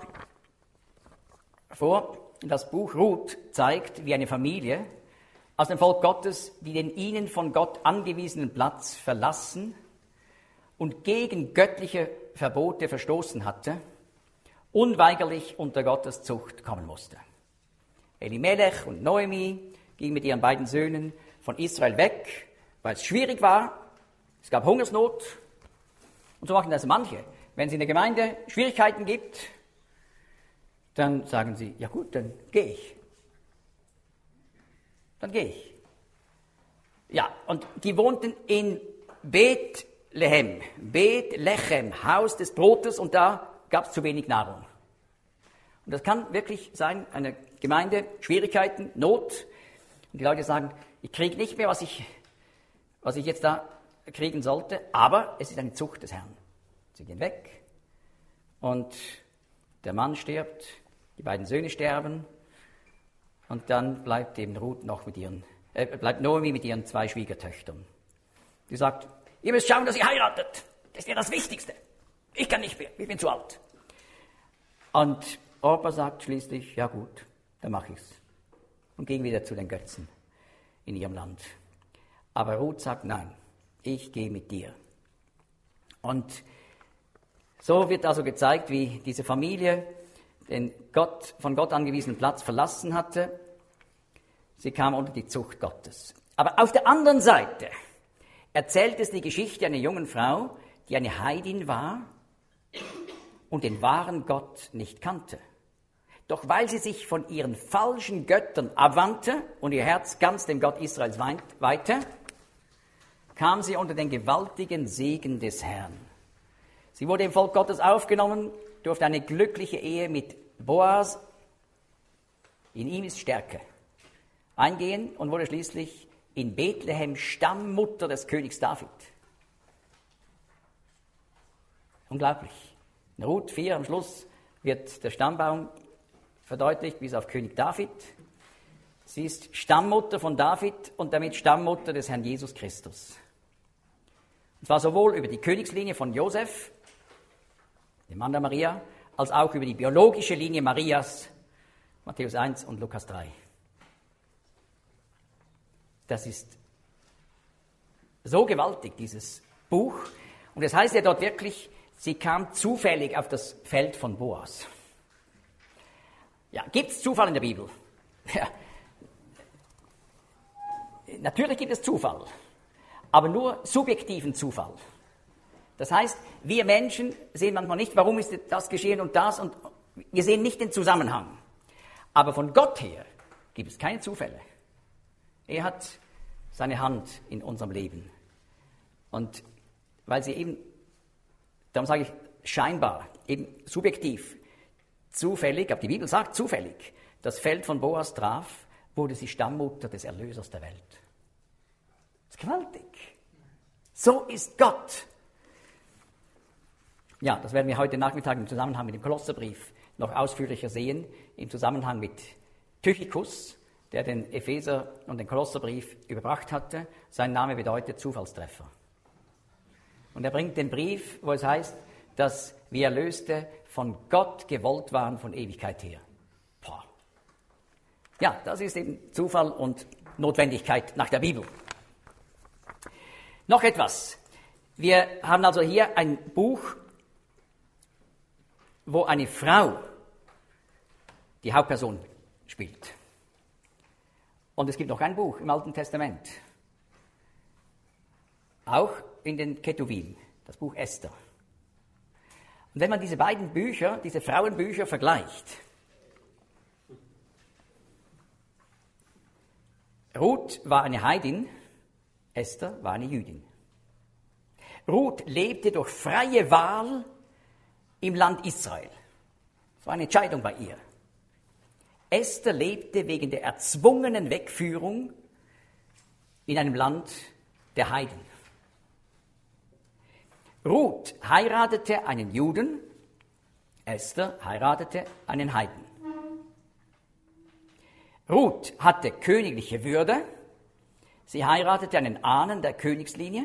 vor, das Buch Ruth zeigt, wie eine Familie aus dem Volk Gottes, die den ihnen von Gott angewiesenen Platz verlassen und gegen göttliche Verbote verstoßen hatte, unweigerlich unter Gottes Zucht kommen musste. Elimelech und Noemi gingen mit ihren beiden Söhnen von Israel weg, weil es schwierig war, es gab Hungersnot. Und so machen das manche. Wenn es in der Gemeinde Schwierigkeiten gibt, dann sagen sie, ja gut, dann gehe ich. Dann gehe ich. Ja, und die wohnten in Bethlehem, Bethlehem, Haus des Brotes, und da gab es zu wenig Nahrung. Und das kann wirklich sein, eine Gemeinde, Schwierigkeiten, Not. Und die Leute sagen, ich kriege nicht mehr, was ich, was ich jetzt da kriegen sollte, aber es ist eine Zucht des Herrn. Sie gehen weg und der Mann stirbt, die beiden Söhne sterben und dann bleibt eben Ruth noch mit ihren, äh, bleibt Noemi mit ihren zwei Schwiegertöchtern. Die sagt, ihr müsst schauen, dass ihr heiratet. Das ist ja das Wichtigste. Ich kann nicht mehr, ich bin zu alt. Und Orpa sagt schließlich, ja gut, dann mache ich's. Und ging wieder zu den Götzen in ihrem Land. Aber Ruth sagt, nein, ich gehe mit dir. Und so wird also gezeigt, wie diese Familie den Gott, von Gott angewiesenen Platz verlassen hatte. Sie kam unter die Zucht Gottes. Aber auf der anderen Seite erzählt es die Geschichte einer jungen Frau, die eine Heidin war und den wahren Gott nicht kannte. Doch weil sie sich von ihren falschen Göttern abwandte und ihr Herz ganz dem Gott Israels weihte, kam sie unter den gewaltigen Segen des Herrn. Sie wurde im Volk Gottes aufgenommen, durfte eine glückliche Ehe mit Boas, in ihm ist Stärke, eingehen und wurde schließlich in Bethlehem Stammmutter des Königs David. Unglaublich. In Ruth vier am Schluss wird der Stammbaum verdeutlicht bis auf König David. Sie ist Stammmutter von David und damit Stammmutter des Herrn Jesus Christus. Und zwar sowohl über die Königslinie von Josef, dem Mann der Maria, als auch über die biologische Linie Marias, Matthäus eins und Lukas drei. Das ist so gewaltig, dieses Buch. Und es heißt ja dort wirklich, sie kam zufällig auf das Feld von Boas. Ja, gibt es Zufall in der Bibel? Ja. Natürlich gibt es Zufall, aber nur subjektiven Zufall. Das heißt, wir Menschen sehen manchmal nicht, warum ist das geschehen und das, und wir sehen nicht den Zusammenhang. Aber von Gott her gibt es keine Zufälle. Er hat seine Hand in unserem Leben. Und weil sie eben, darum sage ich scheinbar, eben subjektiv, zufällig, aber die Bibel sagt zufällig, das Feld von Boas traf, wurde sie Stammmutter des Erlösers der Welt. Das ist gewaltig. So ist Gott. Ja, das werden wir heute Nachmittag im Zusammenhang mit dem Kolosserbrief noch ausführlicher sehen, im Zusammenhang mit Tychicus, der den Epheser- und den Kolosserbrief überbracht hatte. Sein Name bedeutet Zufallstreffer. Und er bringt den Brief, wo es heißt, dass wir Erlöste von Gott gewollt waren von Ewigkeit her. Boah. Ja, das ist eben Zufall und Notwendigkeit nach der Bibel. Noch etwas. Wir haben also hier ein Buch, wo eine Frau die Hauptperson spielt. Und es gibt noch ein Buch im Alten Testament, auch in den Ketuvim, das Buch Esther. Und wenn man diese beiden Bücher, diese Frauenbücher vergleicht, Ruth war eine Heidin, Esther war eine Jüdin. Ruth lebte durch freie Wahl im Land Israel. Das war eine Entscheidung bei ihr. Esther lebte wegen der erzwungenen Wegführung in einem Land der Heiden. Ruth heiratete einen Juden, Esther heiratete einen Heiden. Ruth hatte königliche Würde, sie heiratete einen Ahnen der Königslinie,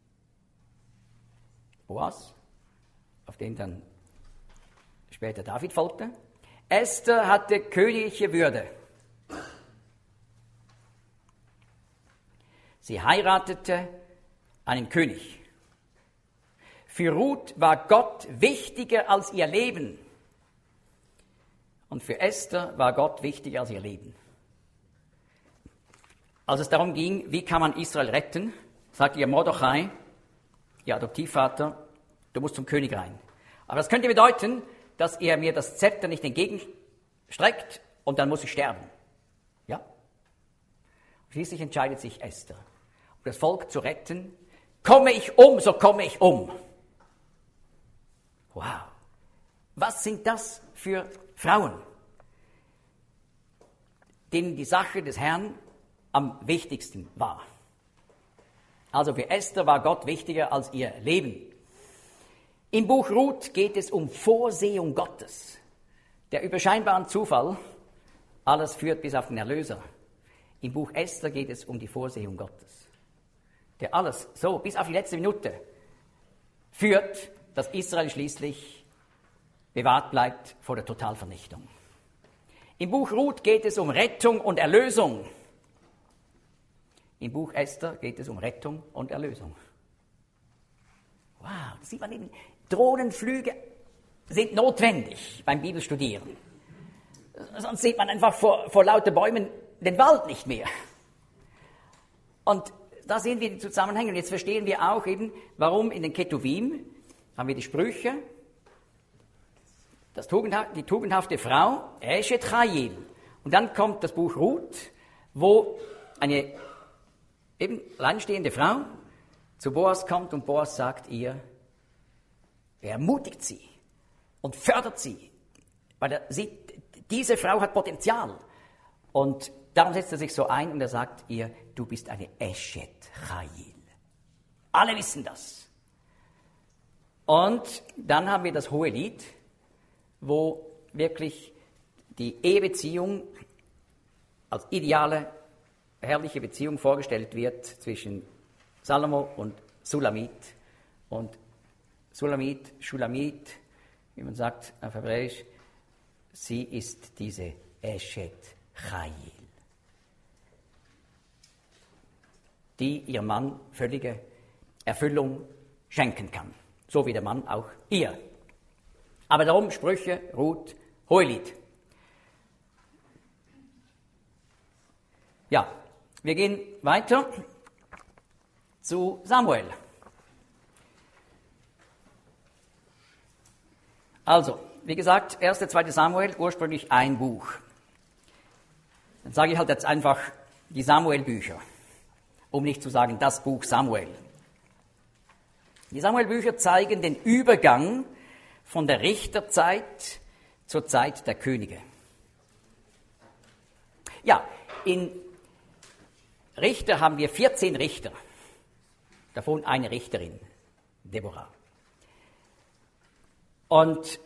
Boas, auf den dann später David folgte. Esther hatte königliche Würde. Sie heiratete einen König. Für Ruth war Gott wichtiger als ihr Leben. Und für Esther war Gott wichtiger als ihr Leben. Als es darum ging, wie kann man Israel retten, sagte ihr Mordechai, ihr Adoptivvater, du musst zum König rein. Aber das könnte bedeuten, dass er mir das Zepter nicht entgegenstreckt und dann muss ich sterben. Ja? Schließlich entscheidet sich Esther, um das Volk zu retten. Komme ich um, so komme ich um. Wow. Was sind das für Frauen, denen die Sache des Herrn am wichtigsten war? Also für Esther war Gott wichtiger als ihr Leben. Im Buch Ruth geht es um Vorsehung Gottes. Der über scheinbaren Zufall, alles führt bis auf den Erlöser. Im Buch Esther geht es um die Vorsehung Gottes, der alles so bis auf die letzte Minute führt, dass Israel schließlich bewahrt bleibt vor der Totalvernichtung. Im Buch Ruth geht es um Rettung und Erlösung. Im Buch Esther geht es um Rettung und Erlösung. Wow, da sieht man eben, Drohnenflüge sind notwendig beim Bibelstudieren. Sonst sieht man einfach vor, vor lauter Bäumen den Wald nicht mehr. Und da sehen wir die Zusammenhänge. Und jetzt verstehen wir auch eben, warum in den Ketuvim haben wir die Sprüche, das Tugendha- die tugendhafte Frau, Eshet Chayil. Und dann kommt das Buch Ruth, wo eine eben alleinstehende Frau zu Boas kommt und Boas sagt ihr, er ermutigt sie und fördert sie, weil er sieht, diese Frau hat Potenzial. Und darum setzt er sich so ein und er sagt ihr, du bist eine Eshet Chayil. Alle wissen das. Und dann haben wir das hohe Lied, wo wirklich die Ehebeziehung als ideale, herrliche Beziehung vorgestellt wird zwischen Salomo und Sulamit. Und Sulamit, Shulamit, wie man sagt auf Hebräisch, sie ist diese Eshet Chayil, die ihrem Mann völlige Erfüllung schenken kann, so wie der Mann auch ihr. Aber darum Sprüche, Ruth, Hohelied. Ja, wir gehen weiter zu Samuel. Also, wie gesagt, erste, zweite Samuel, ursprünglich ein Buch. Dann sage ich halt jetzt einfach die Samuel-Bücher, um nicht zu sagen das Buch Samuel. Die Samuel-Bücher zeigen den Übergang von der Richterzeit zur Zeit der Könige. Ja, in Richter haben wir vierzehn Richter, davon eine Richterin, Deborah. Und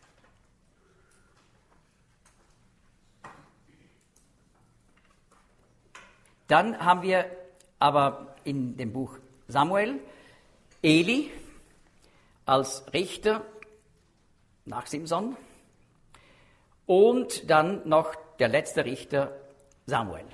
dann haben wir aber in dem Buch Samuel Eli als Richter nach Simson und dann noch der letzte Richter Samuel.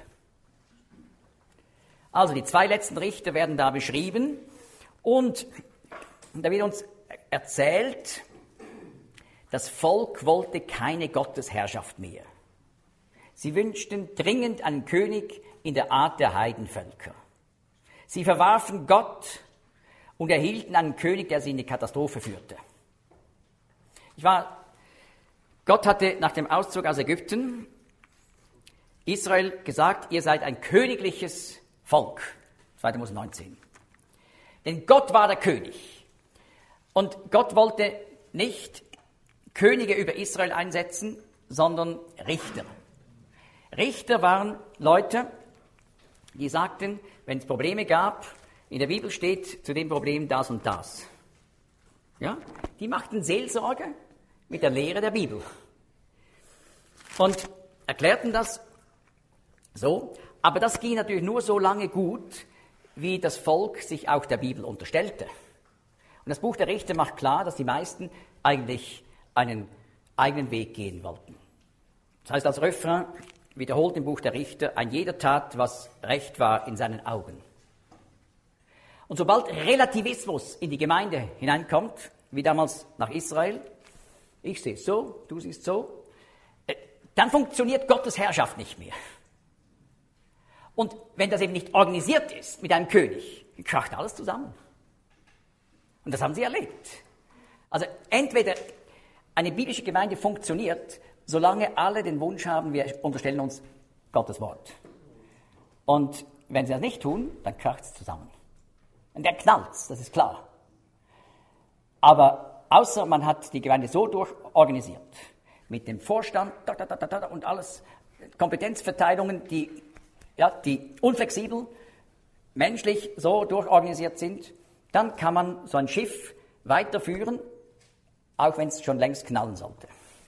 Also die zwei letzten Richter werden da beschrieben und da wird uns erzählt, das Volk wollte keine Gottesherrschaft mehr. Sie wünschten dringend einen König in der Art der Heidenvölker. Sie verwarfen Gott und erhielten einen König, der sie in die Katastrophe führte. Ich war, Gott hatte nach dem Auszug aus Ägypten Israel gesagt, ihr seid ein königliches Volk. zweiter Mose neunzehn. Denn Gott war der König. Und Gott wollte nicht Könige über Israel einsetzen, sondern Richter. Richter waren Leute, die sagten, wenn es Probleme gab, in der Bibel steht zu dem Problem das und das. Ja? Die machten Seelsorge mit der Lehre der Bibel und erklärten das so, aber das ging natürlich nur so lange gut, wie das Volk sich auch der Bibel unterstellte. Und das Buch der Richter macht klar, dass die meisten eigentlich einen eigenen Weg gehen wollten. Das heißt als Refrain, wiederholt im Buch der Richter, ein jeder tat, was recht war in seinen Augen. Und sobald Relativismus in die Gemeinde hineinkommt, wie damals nach Israel, ich sehe es so, du siehst so, dann funktioniert Gottes Herrschaft nicht mehr. Und wenn das eben nicht organisiert ist mit einem König, dann kracht alles zusammen. Und das haben sie erlebt. Also entweder eine biblische Gemeinde funktioniert, solange alle den Wunsch haben, wir unterstellen uns Gottes Wort. Und wenn sie das nicht tun, dann kracht es zusammen. Und dann knallt's, das ist klar. Aber außer man hat die Gemeinde so durchorganisiert, mit dem Vorstand da, da, da, da, und alles, Kompetenzverteilungen, die, ja, die unflexibel, menschlich so durchorganisiert sind, dann kann man so ein Schiff weiterführen, auch wenn es schon längst knallen sollte.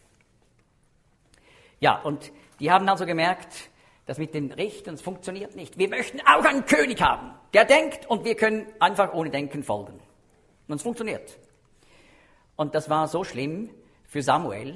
Ja, und die haben also gemerkt, das mit den Richtern, es funktioniert nicht. Wir möchten auch einen König haben, der denkt und wir können einfach ohne Denken folgen. Und es funktioniert. Und das war so schlimm für Samuel,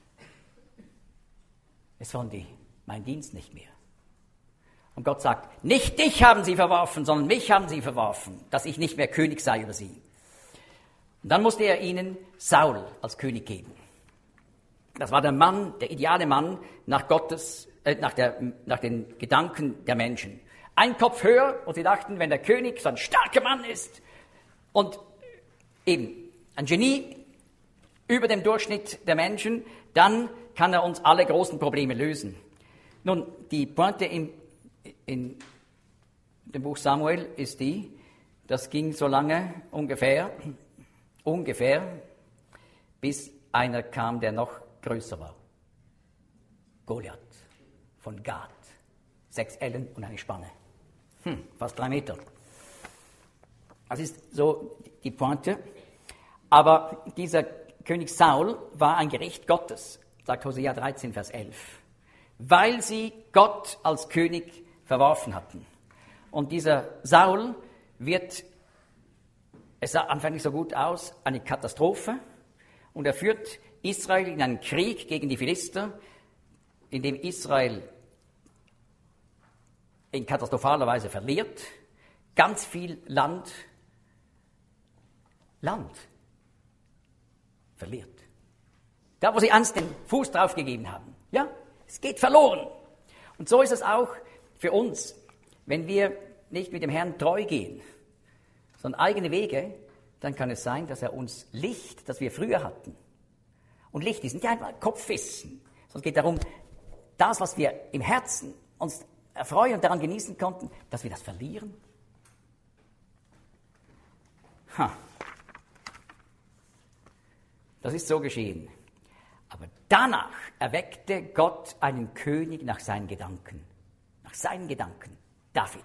es wollen die meinen Dienst nicht mehr. Und Gott sagt, nicht dich haben sie verworfen, sondern mich haben sie verworfen, dass ich nicht mehr König sei über sie. Und dann musste er ihnen Saul als König geben. Das war der Mann, der ideale Mann nach Gottes, äh, nach, der, nach den Gedanken der Menschen. Ein Kopf höher und sie dachten, wenn der König so ein starker Mann ist und eben ein Genie über dem Durchschnitt der Menschen, dann kann er uns alle großen Probleme lösen. Nun, die Pointe im, in dem Buch Samuel ist die, das ging so lange ungefähr, ungefähr, bis einer kam, der noch größer war. Goliath von Gath. Sechs Ellen und eine Spanne. Hm, fast drei Meter. Das ist so die Pointe. Aber dieser König Saul war ein Gericht Gottes, sagt Hosea dreizehn, Vers elf. Weil sie Gott als König verworfen hatten. Und dieser Saul wird, es sah anfänglich so gut aus, eine Katastrophe. Und er führt Israel in einen Krieg gegen die Philister, in dem Israel in katastrophaler Weise verliert, ganz viel Land, Land verliert. Da, wo sie einst den Fuß drauf gegeben haben. Ja, es geht verloren. Und so ist es auch für uns, wenn wir nicht mit dem Herrn treu gehen, sondern eigene Wege, dann kann es sein, dass er uns Licht, das wir früher hatten, und Licht ist nicht einfach Kopfwissen, sondern es geht darum, das, was wir im Herzen uns erfreuen und daran genießen konnten, dass wir das verlieren. Ha. Das ist so geschehen. Aber danach erweckte Gott einen König nach seinen Gedanken. Nach seinen Gedanken. David.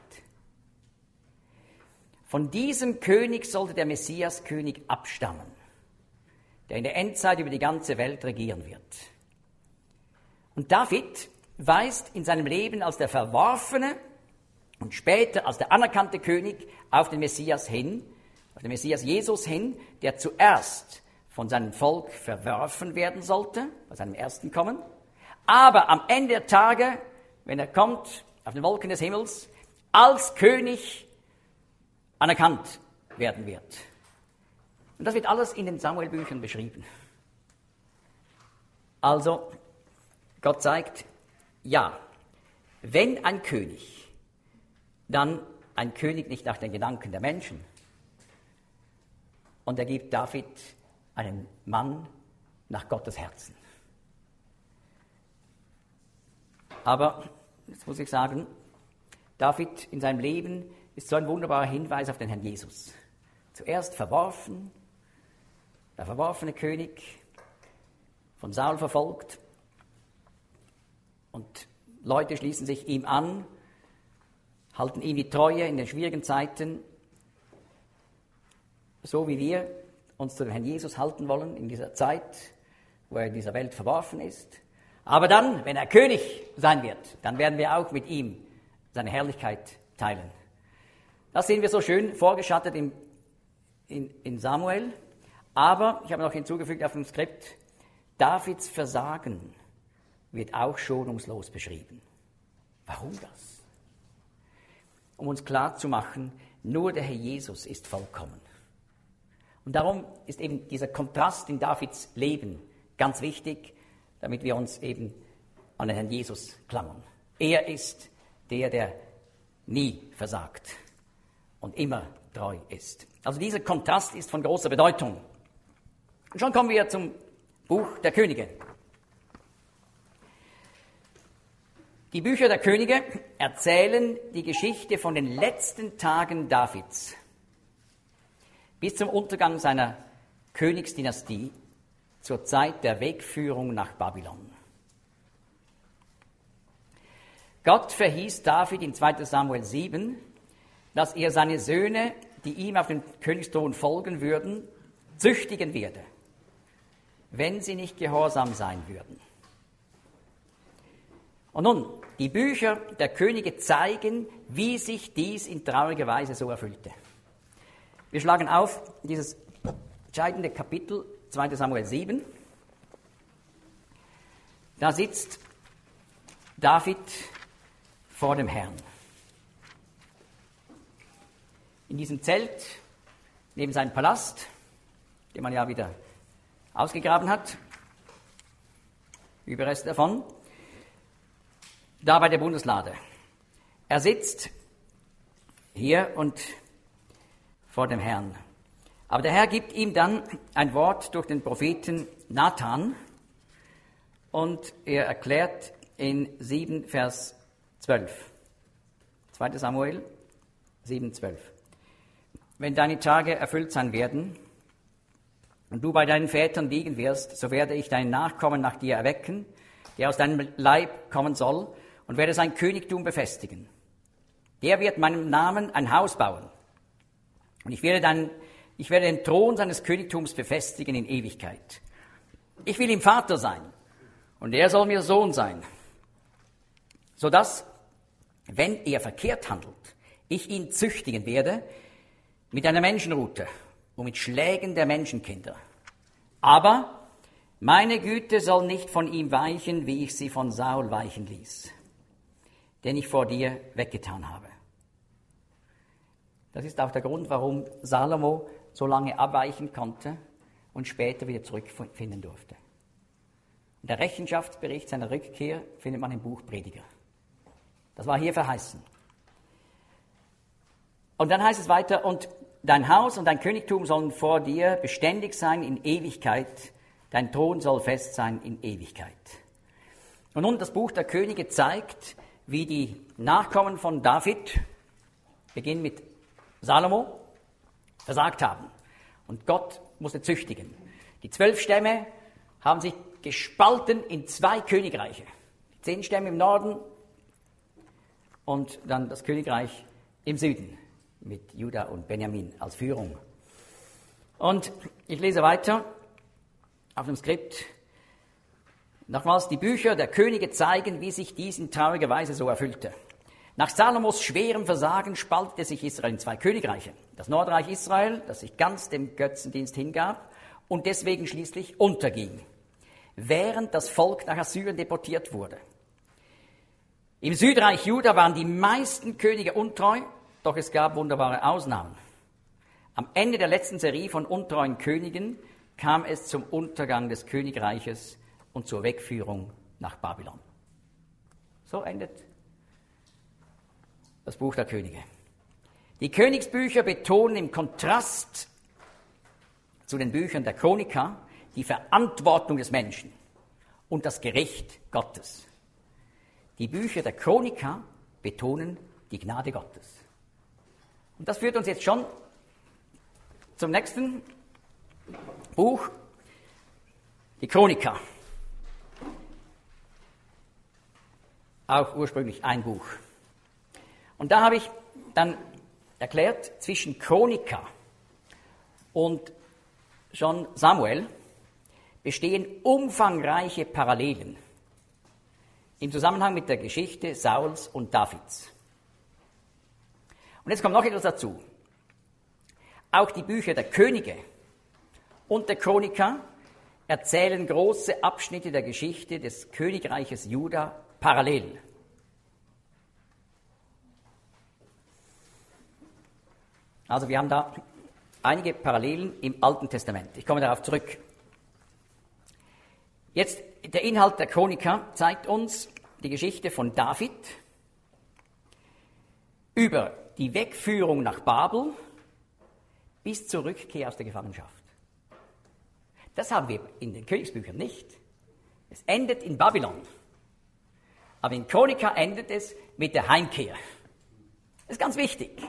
Von diesem König sollte der Messias-König abstammen, der in der Endzeit über die ganze Welt regieren wird. Und David weist in seinem Leben als der verworfene und später als der anerkannte König auf den Messias hin, auf den Messias Jesus hin, der zuerst von seinem Volk verworfen werden sollte, bei seinem ersten Kommen, aber am Ende der Tage, wenn er kommt, auf den Wolken des Himmels, als König anerkannt werden wird. Und das wird alles in den Samuel-Büchern beschrieben. Also, Gott zeigt, ja, wenn ein König, dann ein König nicht nach den Gedanken der Menschen. Und er gibt David einen Mann nach Gottes Herzen. Aber, jetzt muss ich sagen, David in seinem Leben ist so ein wunderbarer Hinweis auf den Herrn Jesus. Zuerst verworfen, der verworfene König, von Saul verfolgt, und Leute schließen sich ihm an, halten ihm die Treue in den schwierigen Zeiten, so wie wir uns zu dem Herrn Jesus halten wollen in dieser Zeit, wo er in dieser Welt verworfen ist. Aber dann, wenn er König sein wird, dann werden wir auch mit ihm seine Herrlichkeit teilen. Das sehen wir so schön vorgeschattet in, in, in Samuel. Aber, ich habe noch hinzugefügt auf dem Skript, Davids Versagen wird auch schonungslos beschrieben. Warum das? Um uns klarzumachen, nur der Herr Jesus ist vollkommen. Und darum ist eben dieser Kontrast in Davids Leben ganz wichtig, damit wir uns eben an den Herrn Jesus klammern. Er ist der, der nie versagt und immer treu ist. Also dieser Kontrast ist von großer Bedeutung. Und schon kommen wir zum Buch der Könige. Die Bücher der Könige erzählen die Geschichte von den letzten Tagen Davids bis zum Untergang seiner Königsdynastie zur Zeit der Wegführung nach Babylon. Gott verhieß David in zweiter Samuel sieben, dass er seine Söhne, die ihm auf den Königsthron folgen würden, züchtigen werde, wenn sie nicht gehorsam sein würden. Und nun, die Bücher der Könige zeigen, wie sich dies in trauriger Weise so erfüllte. Wir schlagen auf dieses entscheidende Kapitel zweiter Samuel sieben. Da sitzt David vor dem Herrn. In diesem Zelt, neben seinem Palast, den man ja wieder ausgegraben hat, Überreste davon, da bei der Bundeslade. Er sitzt hier und vor dem Herrn. Aber der Herr gibt ihm dann ein Wort durch den Propheten Nathan und er erklärt in sieben, Vers zwölf. zweiter Samuel sieben, zwölf. Wenn deine Tage erfüllt sein werden und du bei deinen Vätern liegen wirst, so werde ich deinen Nachkommen nach dir erwecken, der aus deinem Leib kommen soll, und werde sein Königtum befestigen. Der wird meinem Namen ein Haus bauen. Und ich werde, dann, ich werde den Thron seines Königtums befestigen in Ewigkeit. Ich will ihm Vater sein, und er soll mir Sohn sein, sodass, wenn er verkehrt handelt, ich ihn züchtigen werde mit einer Menschenrute und mit Schlägen der Menschenkinder. Aber meine Güte soll nicht von ihm weichen, wie ich sie von Saul weichen ließ, den ich vor dir weggetan habe. Das ist auch der Grund, warum Salomo so lange abweichen konnte und später wieder zurückfinden durfte. Der Rechenschaftsbericht seiner Rückkehr findet man im Buch Prediger. Das war hier verheißen. Und dann heißt es weiter, und dein Haus und dein Königtum sollen vor dir beständig sein in Ewigkeit, dein Thron soll fest sein in Ewigkeit. Und nun das Buch der Könige zeigt, wie die Nachkommen von David, beginnen mit Salomo, versagt haben. Und Gott musste züchtigen. Die zwölf Stämme haben sich gespalten in zwei Königreiche. Die zehn Stämme im Norden und dann das Königreich im Süden mit Juda und Benjamin als Führung. Und ich lese weiter auf dem Skript. Nochmals, die Bücher der Könige zeigen, wie sich dies in trauriger Weise so erfüllte. Nach Salomos schwerem Versagen spaltete sich Israel in zwei Königreiche. Das Nordreich Israel, das sich ganz dem Götzendienst hingab und deswegen schließlich unterging, während das Volk nach Assyrien deportiert wurde. Im Südreich Juda waren die meisten Könige untreu, doch es gab wunderbare Ausnahmen. Am Ende der letzten Serie von untreuen Königen kam es zum Untergang des Königreiches und zur Wegführung nach Babylon. So endet das Buch der Könige. Die Königsbücher betonen im Kontrast zu den Büchern der Chroniker die Verantwortung des Menschen und das Gericht Gottes. Die Bücher der Chroniker betonen die Gnade Gottes. Und das führt uns jetzt schon zum nächsten Buch, die Chroniker. Auch ursprünglich ein Buch. Und da habe ich dann erklärt, zwischen Chroniker und schon Samuel bestehen umfangreiche Parallelen im Zusammenhang mit der Geschichte Sauls und Davids. Und jetzt kommt noch etwas dazu. Auch die Bücher der Könige und der Chroniker erzählen große Abschnitte der Geschichte des Königreiches Juda parallel. Also wir haben da einige Parallelen im Alten Testament. Ich komme darauf zurück. Jetzt, der Inhalt der Chroniker zeigt uns die Geschichte von David über die Wegführung nach Babel bis zur Rückkehr aus der Gefangenschaft. Das haben wir in den Königsbüchern nicht. Es endet in Babylon. Aber in Chroniker endet es mit der Heimkehr. Das ist ganz wichtig.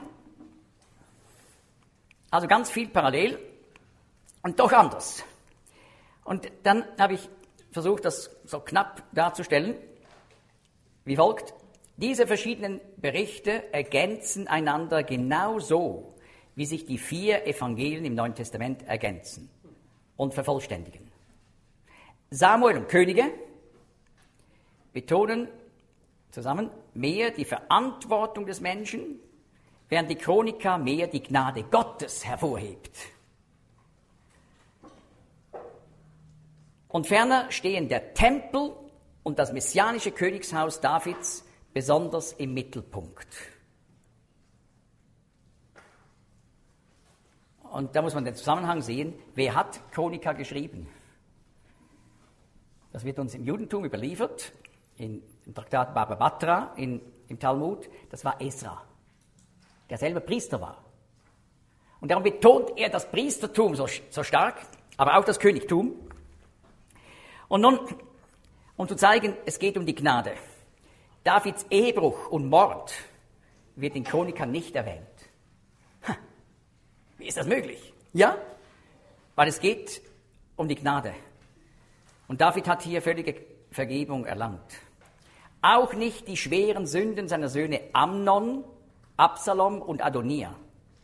Also ganz viel parallel und doch anders. Und dann habe ich versucht, das so knapp darzustellen, wie folgt. Diese verschiedenen Berichte ergänzen einander genauso, wie sich die vier Evangelien im Neuen Testament ergänzen und vervollständigen. Samuel und Könige betonen zusammen mehr die Verantwortung des Menschen, während die Chroniker mehr die Gnade Gottes hervorhebt. Und ferner stehen der Tempel und das messianische Königshaus Davids besonders im Mittelpunkt. Und da muss man den Zusammenhang sehen, wer hat Chronika geschrieben? Das wird uns im Judentum überliefert, in, im Traktat Baba Batra in, im Talmud. Das war Esra, der selber Priester war. Und darum betont er das Priestertum so, so stark, aber auch das Königtum. Und nun, um zu zeigen, es geht um die Gnade. Davids Ehebruch und Mord wird in Chronika nicht erwähnt. Ha, wie ist das möglich? Ja, weil es geht um die Gnade. Und David hat hier völlige Vergebung erlangt. Auch nicht die schweren Sünden seiner Söhne Amnon, Absalom und Adonia.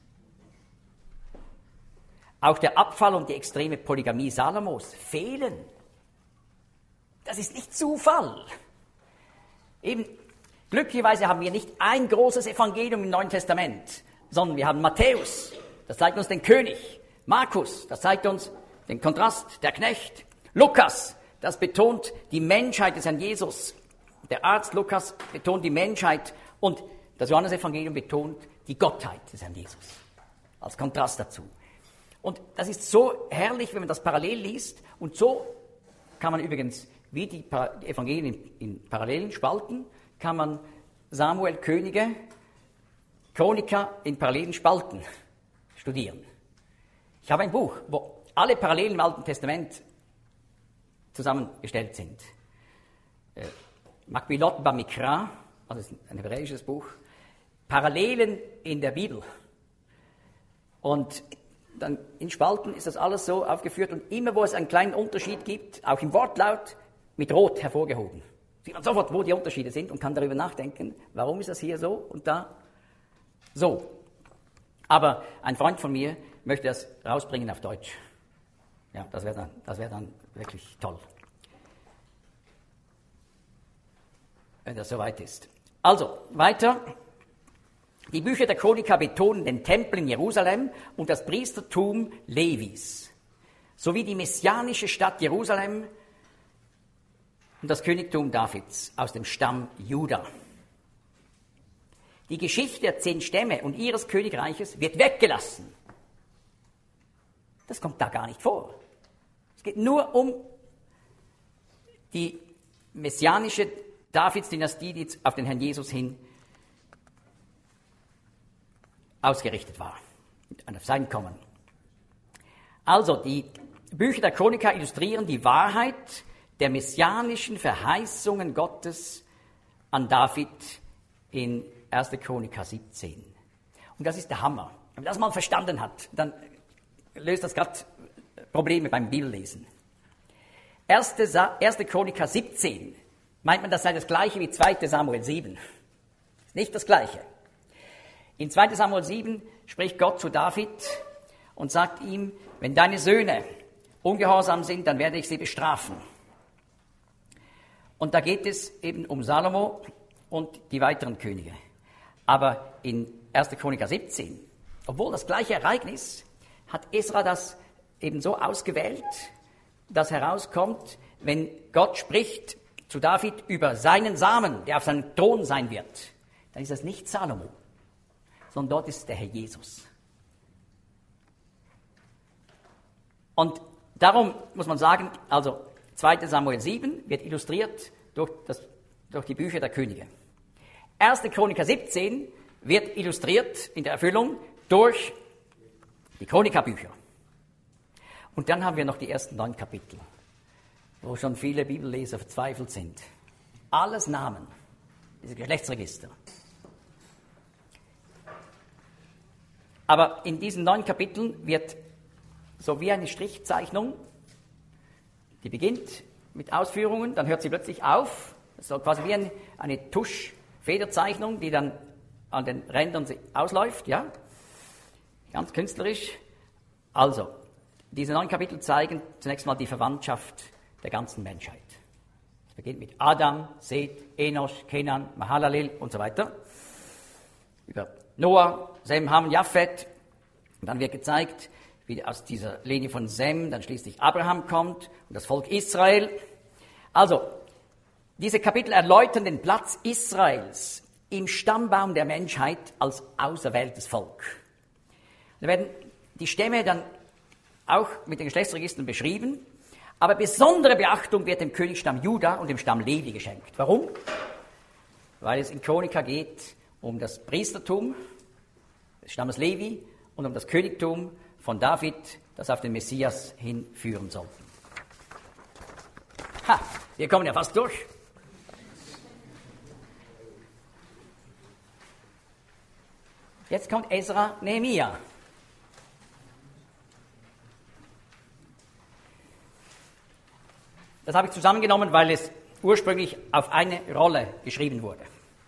Auch der Abfall und die extreme Polygamie Salomos fehlen. Das ist nicht Zufall. Eben, glücklicherweise haben wir nicht ein großes Evangelium im Neuen Testament, sondern wir haben Matthäus, das zeigt uns den König, Markus, das zeigt uns den Kontrast, der Knecht, Lukas, das betont die Menschheit des Herrn Jesus, der Arzt Lukas betont die Menschheit und das Johannesevangelium betont die Gottheit des Herrn Jesus, als Kontrast dazu. Und das ist so herrlich, wenn man das parallel liest und so kann man übrigens wie die Evangelien in, in parallelen Spalten, kann man Samuel, Könige, Chronika in parallelen Spalten studieren. Ich habe ein Buch, wo alle Parallelen im Alten Testament zusammengestellt sind. Äh, Makbilot Bamikra, also ein hebräisches Buch, Parallelen in der Bibel. Und dann in Spalten ist das alles so aufgeführt und immer, wo es einen kleinen Unterschied gibt, auch im Wortlaut, mit Rot hervorgehoben. Sieht man sofort, wo die Unterschiede sind und kann darüber nachdenken, warum ist das hier so und da so. Aber ein Freund von mir möchte das rausbringen auf Deutsch. Ja, das wäre dann, das wäre dann wirklich toll, wenn das soweit ist. Also, weiter. Die Bücher der Chronika betonen den Tempel in Jerusalem und das Priestertum Levis, sowie die messianische Stadt Jerusalem und das Königtum Davids aus dem Stamm Juda. Die Geschichte der zehn Stämme und ihres Königreiches wird weggelassen. Das kommt da gar nicht vor. Es geht nur um die messianische Davids-Dynastie, die auf den Herrn Jesus hin ausgerichtet war, auf sein Kommen. Also, die Bücher der Chronika illustrieren die Wahrheit der messianischen Verheißungen Gottes an David in erster Chronika siebzehn. Und das ist der Hammer. Wenn man das mal verstanden hat, dann löst das gerade Probleme beim Bibellesen. erste. erste Chronika siebzehn, meint man, das sei das Gleiche wie zweite Samuel sieben. Ist nicht das Gleiche. In zweite Samuel sieben spricht Gott zu David und sagt ihm, wenn deine Söhne ungehorsam sind, dann werde ich sie bestrafen. Und da geht es eben um Salomo und die weiteren Könige. Aber in erster Chronika siebzehn, obwohl das gleiche Ereignis, hat Esra das eben so ausgewählt, dass herauskommt, wenn Gott spricht zu David über seinen Samen, der auf seinem Thron sein wird, dann ist das nicht Salomo, sondern dort ist der Herr Jesus. Und darum muss man sagen, also zweite Samuel sieben wird illustriert durch, das, durch die Bücher der Könige. erste Chronika siebzehn wird illustriert in der Erfüllung durch die Chronika-Bücher. Und dann haben wir noch die ersten neun Kapitel, wo schon viele Bibelleser verzweifelt sind. Alles Namen, diese Geschlechtsregister. Aber in diesen neun Kapiteln wird so wie eine Strichzeichnung, die beginnt mit Ausführungen, dann hört sie plötzlich auf, so quasi wie eine, eine Tuschfederzeichnung, die dann an den Rändern ausläuft, ja, ganz künstlerisch. Also, diese neun Kapitel zeigen zunächst mal die Verwandtschaft der ganzen Menschheit. Es beginnt mit Adam, Seth, Enosch, Kenan, Mahalalel und so weiter. Über Noah, Sem, Ham, Japhet. Und dann wird gezeigt, wie aus dieser Linie von Sem dann schließlich Abraham kommt und das Volk Israel. Also, diese Kapitel erläutern den Platz Israels im Stammbaum der Menschheit als auserwähltes Volk. Da werden die Stämme dann auch mit den Geschlechtsregistern beschrieben, aber besondere Beachtung wird dem Königsstamm Juda und dem Stamm Levi geschenkt. Warum? Weil es in Chronika geht um das Priestertum des Stammes Levi und um das Königtum von David, das auf den Messias hinführen sollte. Ha, wir kommen ja fast durch. Jetzt kommt Esra, Nehemia. Das habe ich zusammengenommen, weil es ursprünglich auf eine Rolle geschrieben wurde.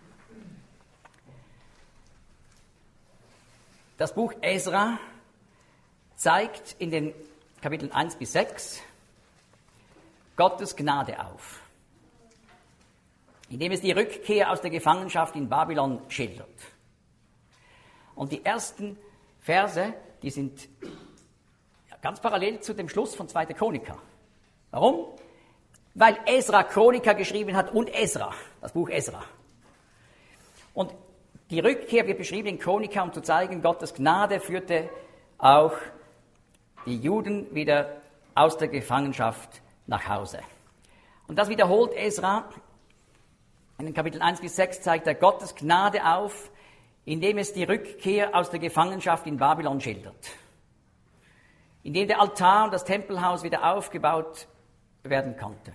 Das Buch Esra zeigt in den Kapiteln eins bis sechs Gottes Gnade auf, indem es die Rückkehr aus der Gefangenschaft in Babylon schildert. Und die ersten Verse, die sind ganz parallel zu dem Schluss von zweiter Chronika. Warum? Weil Esra Chronika geschrieben hat und Esra, das Buch Esra. Und die Rückkehr wird beschrieben in Chronika, um zu zeigen, Gottes Gnade führte auch die Juden wieder aus der Gefangenschaft nach Hause. Und das wiederholt Esra. In den Kapiteln eins bis sechs zeigt er Gottes Gnade auf, indem es die Rückkehr aus der Gefangenschaft in Babylon schildert. Indem der Altar und das Tempelhaus wieder aufgebaut werden konnte.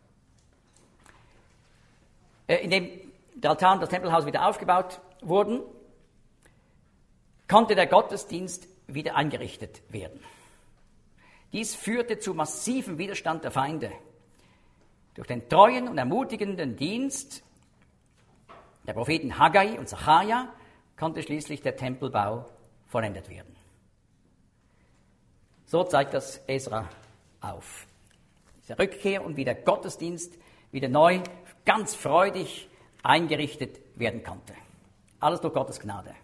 Äh, indem der Altar und das Tempelhaus wieder aufgebaut wurden, konnte der Gottesdienst wieder eingerichtet werden. Dies führte zu massivem Widerstand der Feinde. Durch den treuen und ermutigenden Dienst der Propheten Haggai und Sacharja konnte schließlich der Tempelbau vollendet werden. So zeigt das Esra auf. Diese Rückkehr und wie der Gottesdienst wieder neu, ganz freudig eingerichtet werden konnte. Alles durch Gottes Gnade.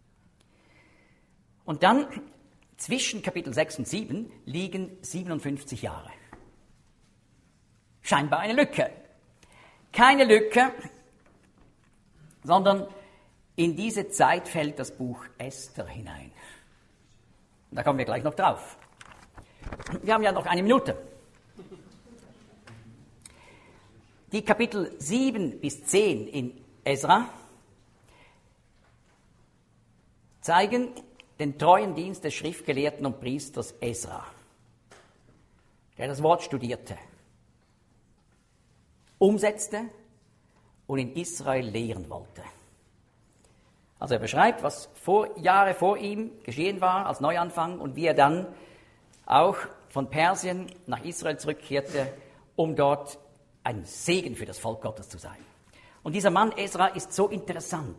Und dann, zwischen Kapitel sechs und sieben, liegen siebenundfünfzig Jahre. Scheinbar eine Lücke. Keine Lücke, sondern in diese Zeit fällt das Buch Esther hinein. Und da kommen wir gleich noch drauf. Wir haben ja noch eine Minute. Die Kapitel sieben bis zehn in Esra zeigen den treuen Dienst des Schriftgelehrten und Priesters Esra, der das Wort studierte, umsetzte und in Israel lehren wollte. Also er beschreibt, was vor, Jahre vor ihm geschehen war als Neuanfang und wie er dann auch von Persien nach Israel zurückkehrte, um dort ein Segen für das Volk Gottes zu sein. Und dieser Mann Esra ist so interessant.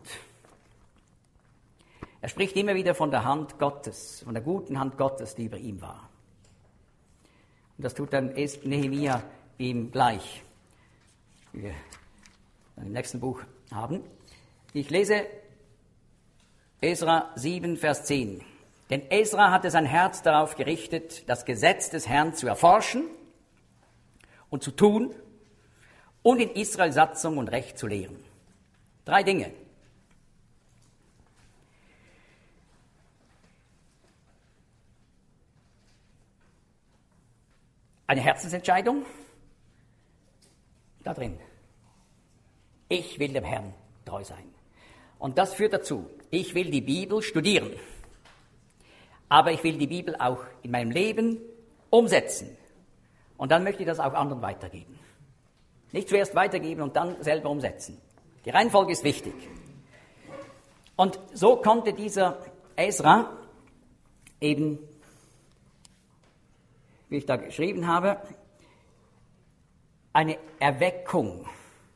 Er spricht immer wieder von der Hand Gottes, von der guten Hand Gottes, die über ihm war. Und das tut dann Nehemia ihm gleich, wie wir dann im nächsten Buch haben. Ich lese Esra sieben, Vers zehn. Denn Esra hatte sein Herz darauf gerichtet, das Gesetz des Herrn zu erforschen und zu tun und in Israel Satzung und Recht zu lehren. Drei Dinge. Eine Herzensentscheidung da drin. Ich will dem Herrn treu sein. Und das führt dazu, ich will die Bibel studieren. Aber ich will die Bibel auch in meinem Leben umsetzen. Und dann möchte ich das auch anderen weitergeben. Nicht zuerst weitergeben und dann selber umsetzen. Die Reihenfolge ist wichtig. Und so konnte dieser Esra eben, wie ich da geschrieben habe, eine Erweckung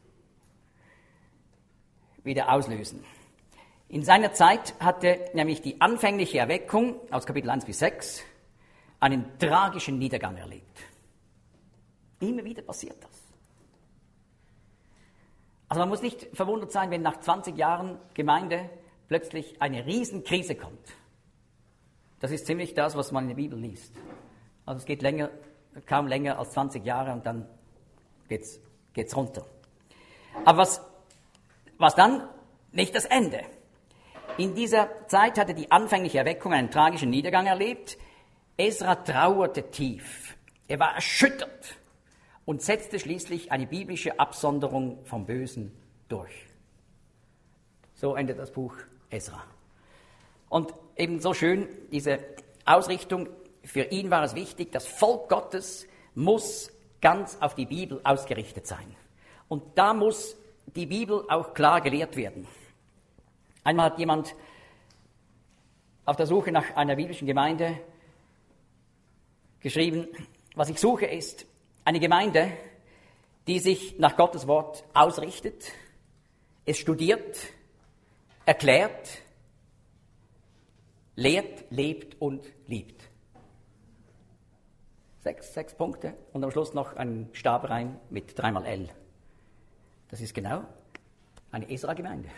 wieder auslösen. In seiner Zeit hatte nämlich die anfängliche Erweckung aus Kapitel eins bis sechs einen tragischen Niedergang erlebt. Immer wieder passiert das. Also man muss nicht verwundert sein, wenn nach zwanzig Jahren Gemeinde plötzlich eine Riesenkrise kommt. Das ist ziemlich das, was man in der Bibel liest. Also es geht länger, kaum länger als zwanzig Jahre und dann geht's, geht's runter. Aber was, was dann? Nicht das Ende. In dieser Zeit hatte die anfängliche Erweckung einen tragischen Niedergang erlebt. Esra trauerte tief. Er war erschüttert und setzte schließlich eine biblische Absonderung vom Bösen durch. So endet das Buch Esra. Und ebenso schön diese Ausrichtung. Für ihn war es wichtig, das Volk Gottes muss ganz auf die Bibel ausgerichtet sein. Und da muss die Bibel auch klar gelehrt werden. Einmal hat jemand auf der Suche nach einer biblischen Gemeinde geschrieben, was ich suche ist eine Gemeinde, die sich nach Gottes Wort ausrichtet, es studiert, erklärt, lehrt, lebt und liebt. Sechs, sechs Punkte und am Schluss noch ein Stab rein mit dreimal L. Das ist genau eine Esra-Gemeinde.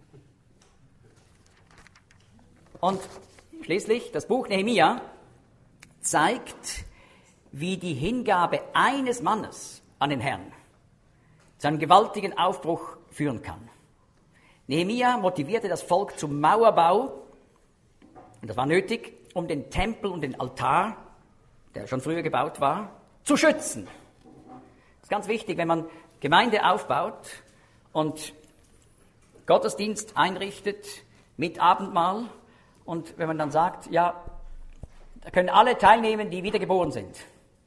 Und schließlich, das Buch Nehemia zeigt, wie die Hingabe eines Mannes an den Herrn zu einem gewaltigen Aufbruch führen kann. Nehemia motivierte das Volk zum Mauerbau, und das war nötig, um den Tempel und den Altar, der schon früher gebaut war, zu schützen. Das ist ganz wichtig, wenn man Gemeinde aufbaut und Gottesdienst einrichtet mit Abendmahl, und wenn man dann sagt, ja, da können alle teilnehmen, die wiedergeboren sind.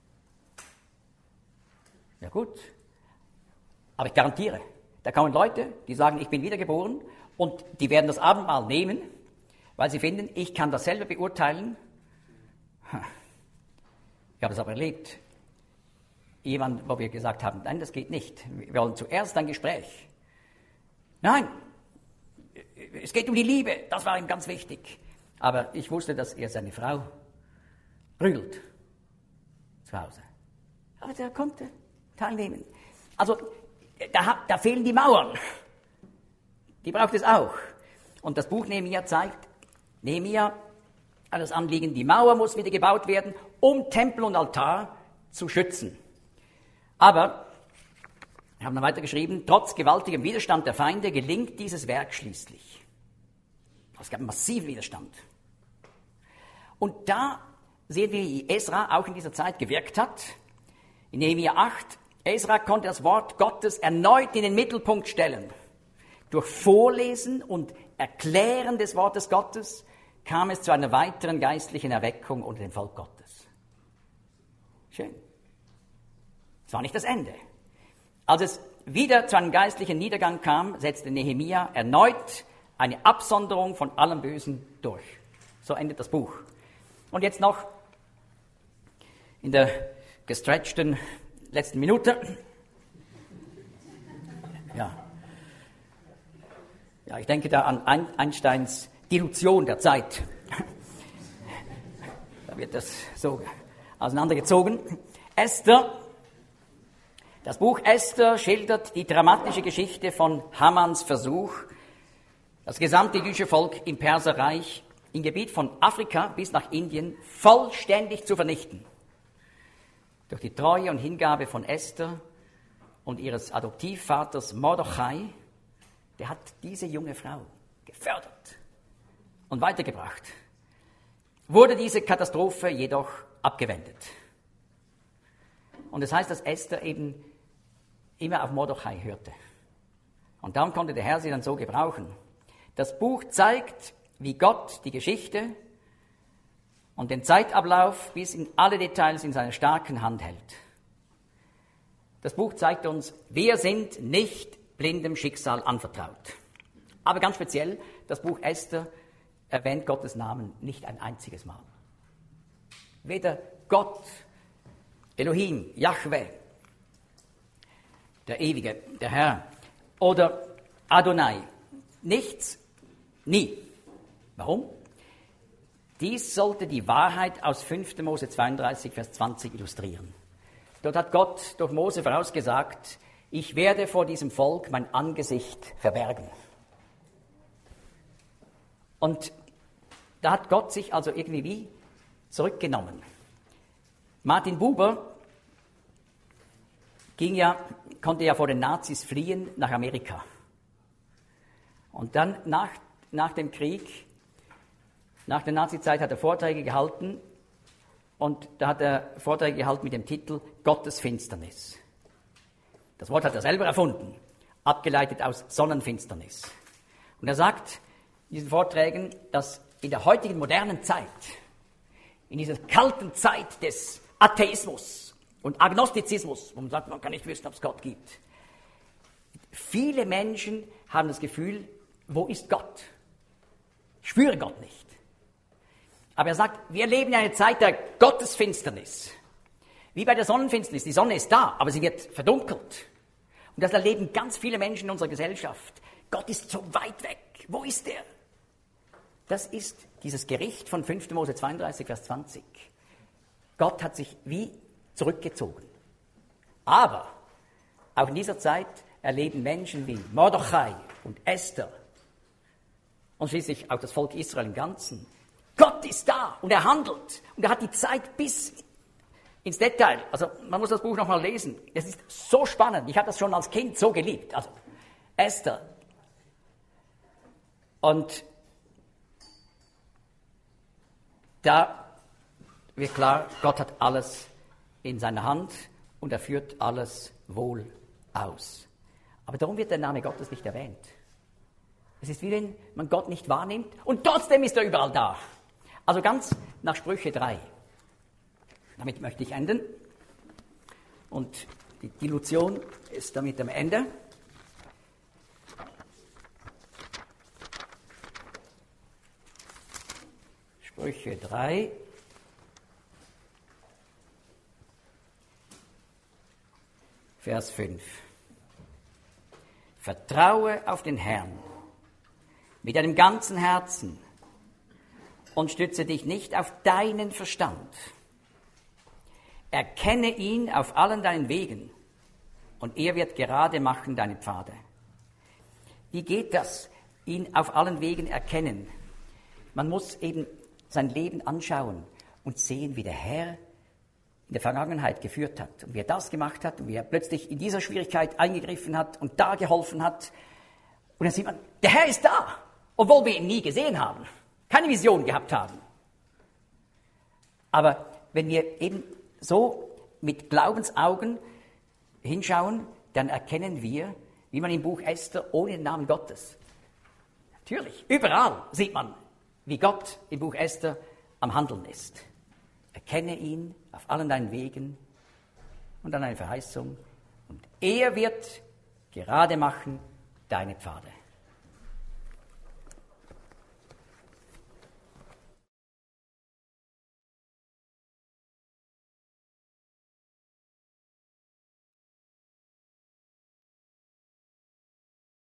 Ja gut, aber ich garantiere, da kommen Leute, die sagen, ich bin wiedergeboren, und die werden das Abendmahl nehmen, weil sie finden, ich kann das selber beurteilen. Ich habe das aber erlebt. Jemand, wo wir gesagt haben, nein, das geht nicht. Wir wollen zuerst ein Gespräch. Nein, es geht um die Liebe, das war ihm ganz wichtig. Aber ich wusste, dass er seine Frau prügelt zu Hause. Aber der konnte teilnehmen. Also da, da fehlen die Mauern. Die braucht es auch. Und das Buch Nehemia zeigt, Nehemia hat das Anliegen, die Mauer muss wieder gebaut werden, um Tempel und Altar zu schützen. Aber, wir haben dann weiter geschrieben, trotz gewaltigem Widerstand der Feinde gelingt dieses Werk schließlich. Es gab massiven Widerstand. Und da sehen wir, wie Esra auch in dieser Zeit gewirkt hat. In Nehemia acht, Esra konnte das Wort Gottes erneut in den Mittelpunkt stellen. Durch Vorlesen und Erklären des Wortes Gottes kam es zu einer weiteren geistlichen Erweckung unter dem Volk Gottes. Schön. Es war nicht das Ende. Als es wieder zu einem geistlichen Niedergang kam, setzte Nehemia erneut eine Absonderung von allem Bösen durch. So endet das Buch. Und jetzt noch in der gestretchten letzten Minute. Ja. Ja, ich denke da an Einsteins Dilution der Zeit. Da wird das so auseinandergezogen. Esther. Das Buch Esther schildert die dramatische Geschichte von Hamans Versuch, das gesamte jüdische Volk im Perserreich, im Gebiet von Afrika bis nach Indien, vollständig zu vernichten. Durch die Treue und Hingabe von Esther und ihres Adoptivvaters Mordechai, der hat diese junge Frau gefördert und weitergebracht, wurde diese Katastrophe jedoch abgewendet. Und das heißt, dass Esther eben immer auf Mordechai hörte. Und darum konnte der Herr sie dann so gebrauchen. Das Buch zeigt, wie Gott die Geschichte und den Zeitablauf bis in alle Details in seiner starken Hand hält. Das Buch zeigt uns, wir sind nicht blindem Schicksal anvertraut. Aber ganz speziell, das Buch Esther erwähnt Gottes Namen nicht ein einziges Mal. Weder Gott, Elohim, Jahwe, der Ewige, der Herr, oder Adonai. Nichts, nie. Warum? Dies sollte die Wahrheit aus fünfter Mose zweiunddreißig, Vers zwanzig illustrieren. Dort hat Gott durch Mose vorausgesagt, ich werde vor diesem Volk mein Angesicht verbergen. Und da hat Gott sich also irgendwie wie zurückgenommen. Martin Buber ging ja, konnte ja vor den Nazis fliehen nach Amerika. Und dann nach, nach dem Krieg, nach der Nazizeit hat er Vorträge gehalten und da hat er Vorträge gehalten mit dem Titel Gottes Finsternis. Das Wort hat er selber erfunden, abgeleitet aus Sonnenfinsternis. Und er sagt in diesen Vorträgen, dass in der heutigen modernen Zeit, in dieser kalten Zeit des Atheismus und Agnostizismus, wo man sagt, man kann nicht wissen, ob es Gott gibt, viele Menschen haben das Gefühl, wo ist Gott? Ich spüre Gott nicht. Aber er sagt, wir leben in einer Zeit der Gottesfinsternis. Wie bei der Sonnenfinsternis. Die Sonne ist da, aber sie wird verdunkelt. Und das erleben ganz viele Menschen in unserer Gesellschaft. Gott ist so weit weg. Wo ist er? Das ist dieses Gericht von fünfter Mose zweiunddreißig, Vers zwanzig. Gott hat sich wie zurückgezogen. Aber auch in dieser Zeit erleben Menschen wie Mordechai und Esther und schließlich auch das Volk Israel im Ganzen. Gott ist da und er handelt und er hat die Zeit bis ins Detail. Also man muss das Buch nochmal lesen. Es ist so spannend. Ich habe das schon als Kind so geliebt. Also Esther. Und da wird klar, Gott hat alles in seiner Hand und er führt alles wohl aus. Aber darum wird der Name Gottes nicht erwähnt. Es ist wie wenn man Gott nicht wahrnimmt und trotzdem ist er überall da. Also ganz nach Sprüche drei. Damit möchte ich enden. Und die Dilution ist damit am Ende. Sprüche drei. Vers fünf. Vertraue auf den Herrn mit deinem ganzen Herzen und stütze dich nicht auf deinen Verstand. Erkenne ihn auf allen deinen Wegen und er wird gerade machen deine Pfade. Wie geht das? Ihn auf allen Wegen erkennen. Man muss eben sein Leben anschauen und sehen, wie der Herr in der Vergangenheit geführt hat und wie er das gemacht hat und wie er plötzlich in dieser Schwierigkeit eingegriffen hat und da geholfen hat. Und dann sieht man, der Herr ist da, obwohl wir ihn nie gesehen haben, keine Vision gehabt haben. Aber wenn wir eben so mit Glaubensaugen hinschauen, dann erkennen wir, wie man im Buch Esther ohne den Namen Gottes, natürlich, überall sieht man, wie Gott im Buch Esther am Handeln ist. Erkenne ihn auf allen deinen Wegen und dann eine Verheißung und er wird gerade machen deine Pfade.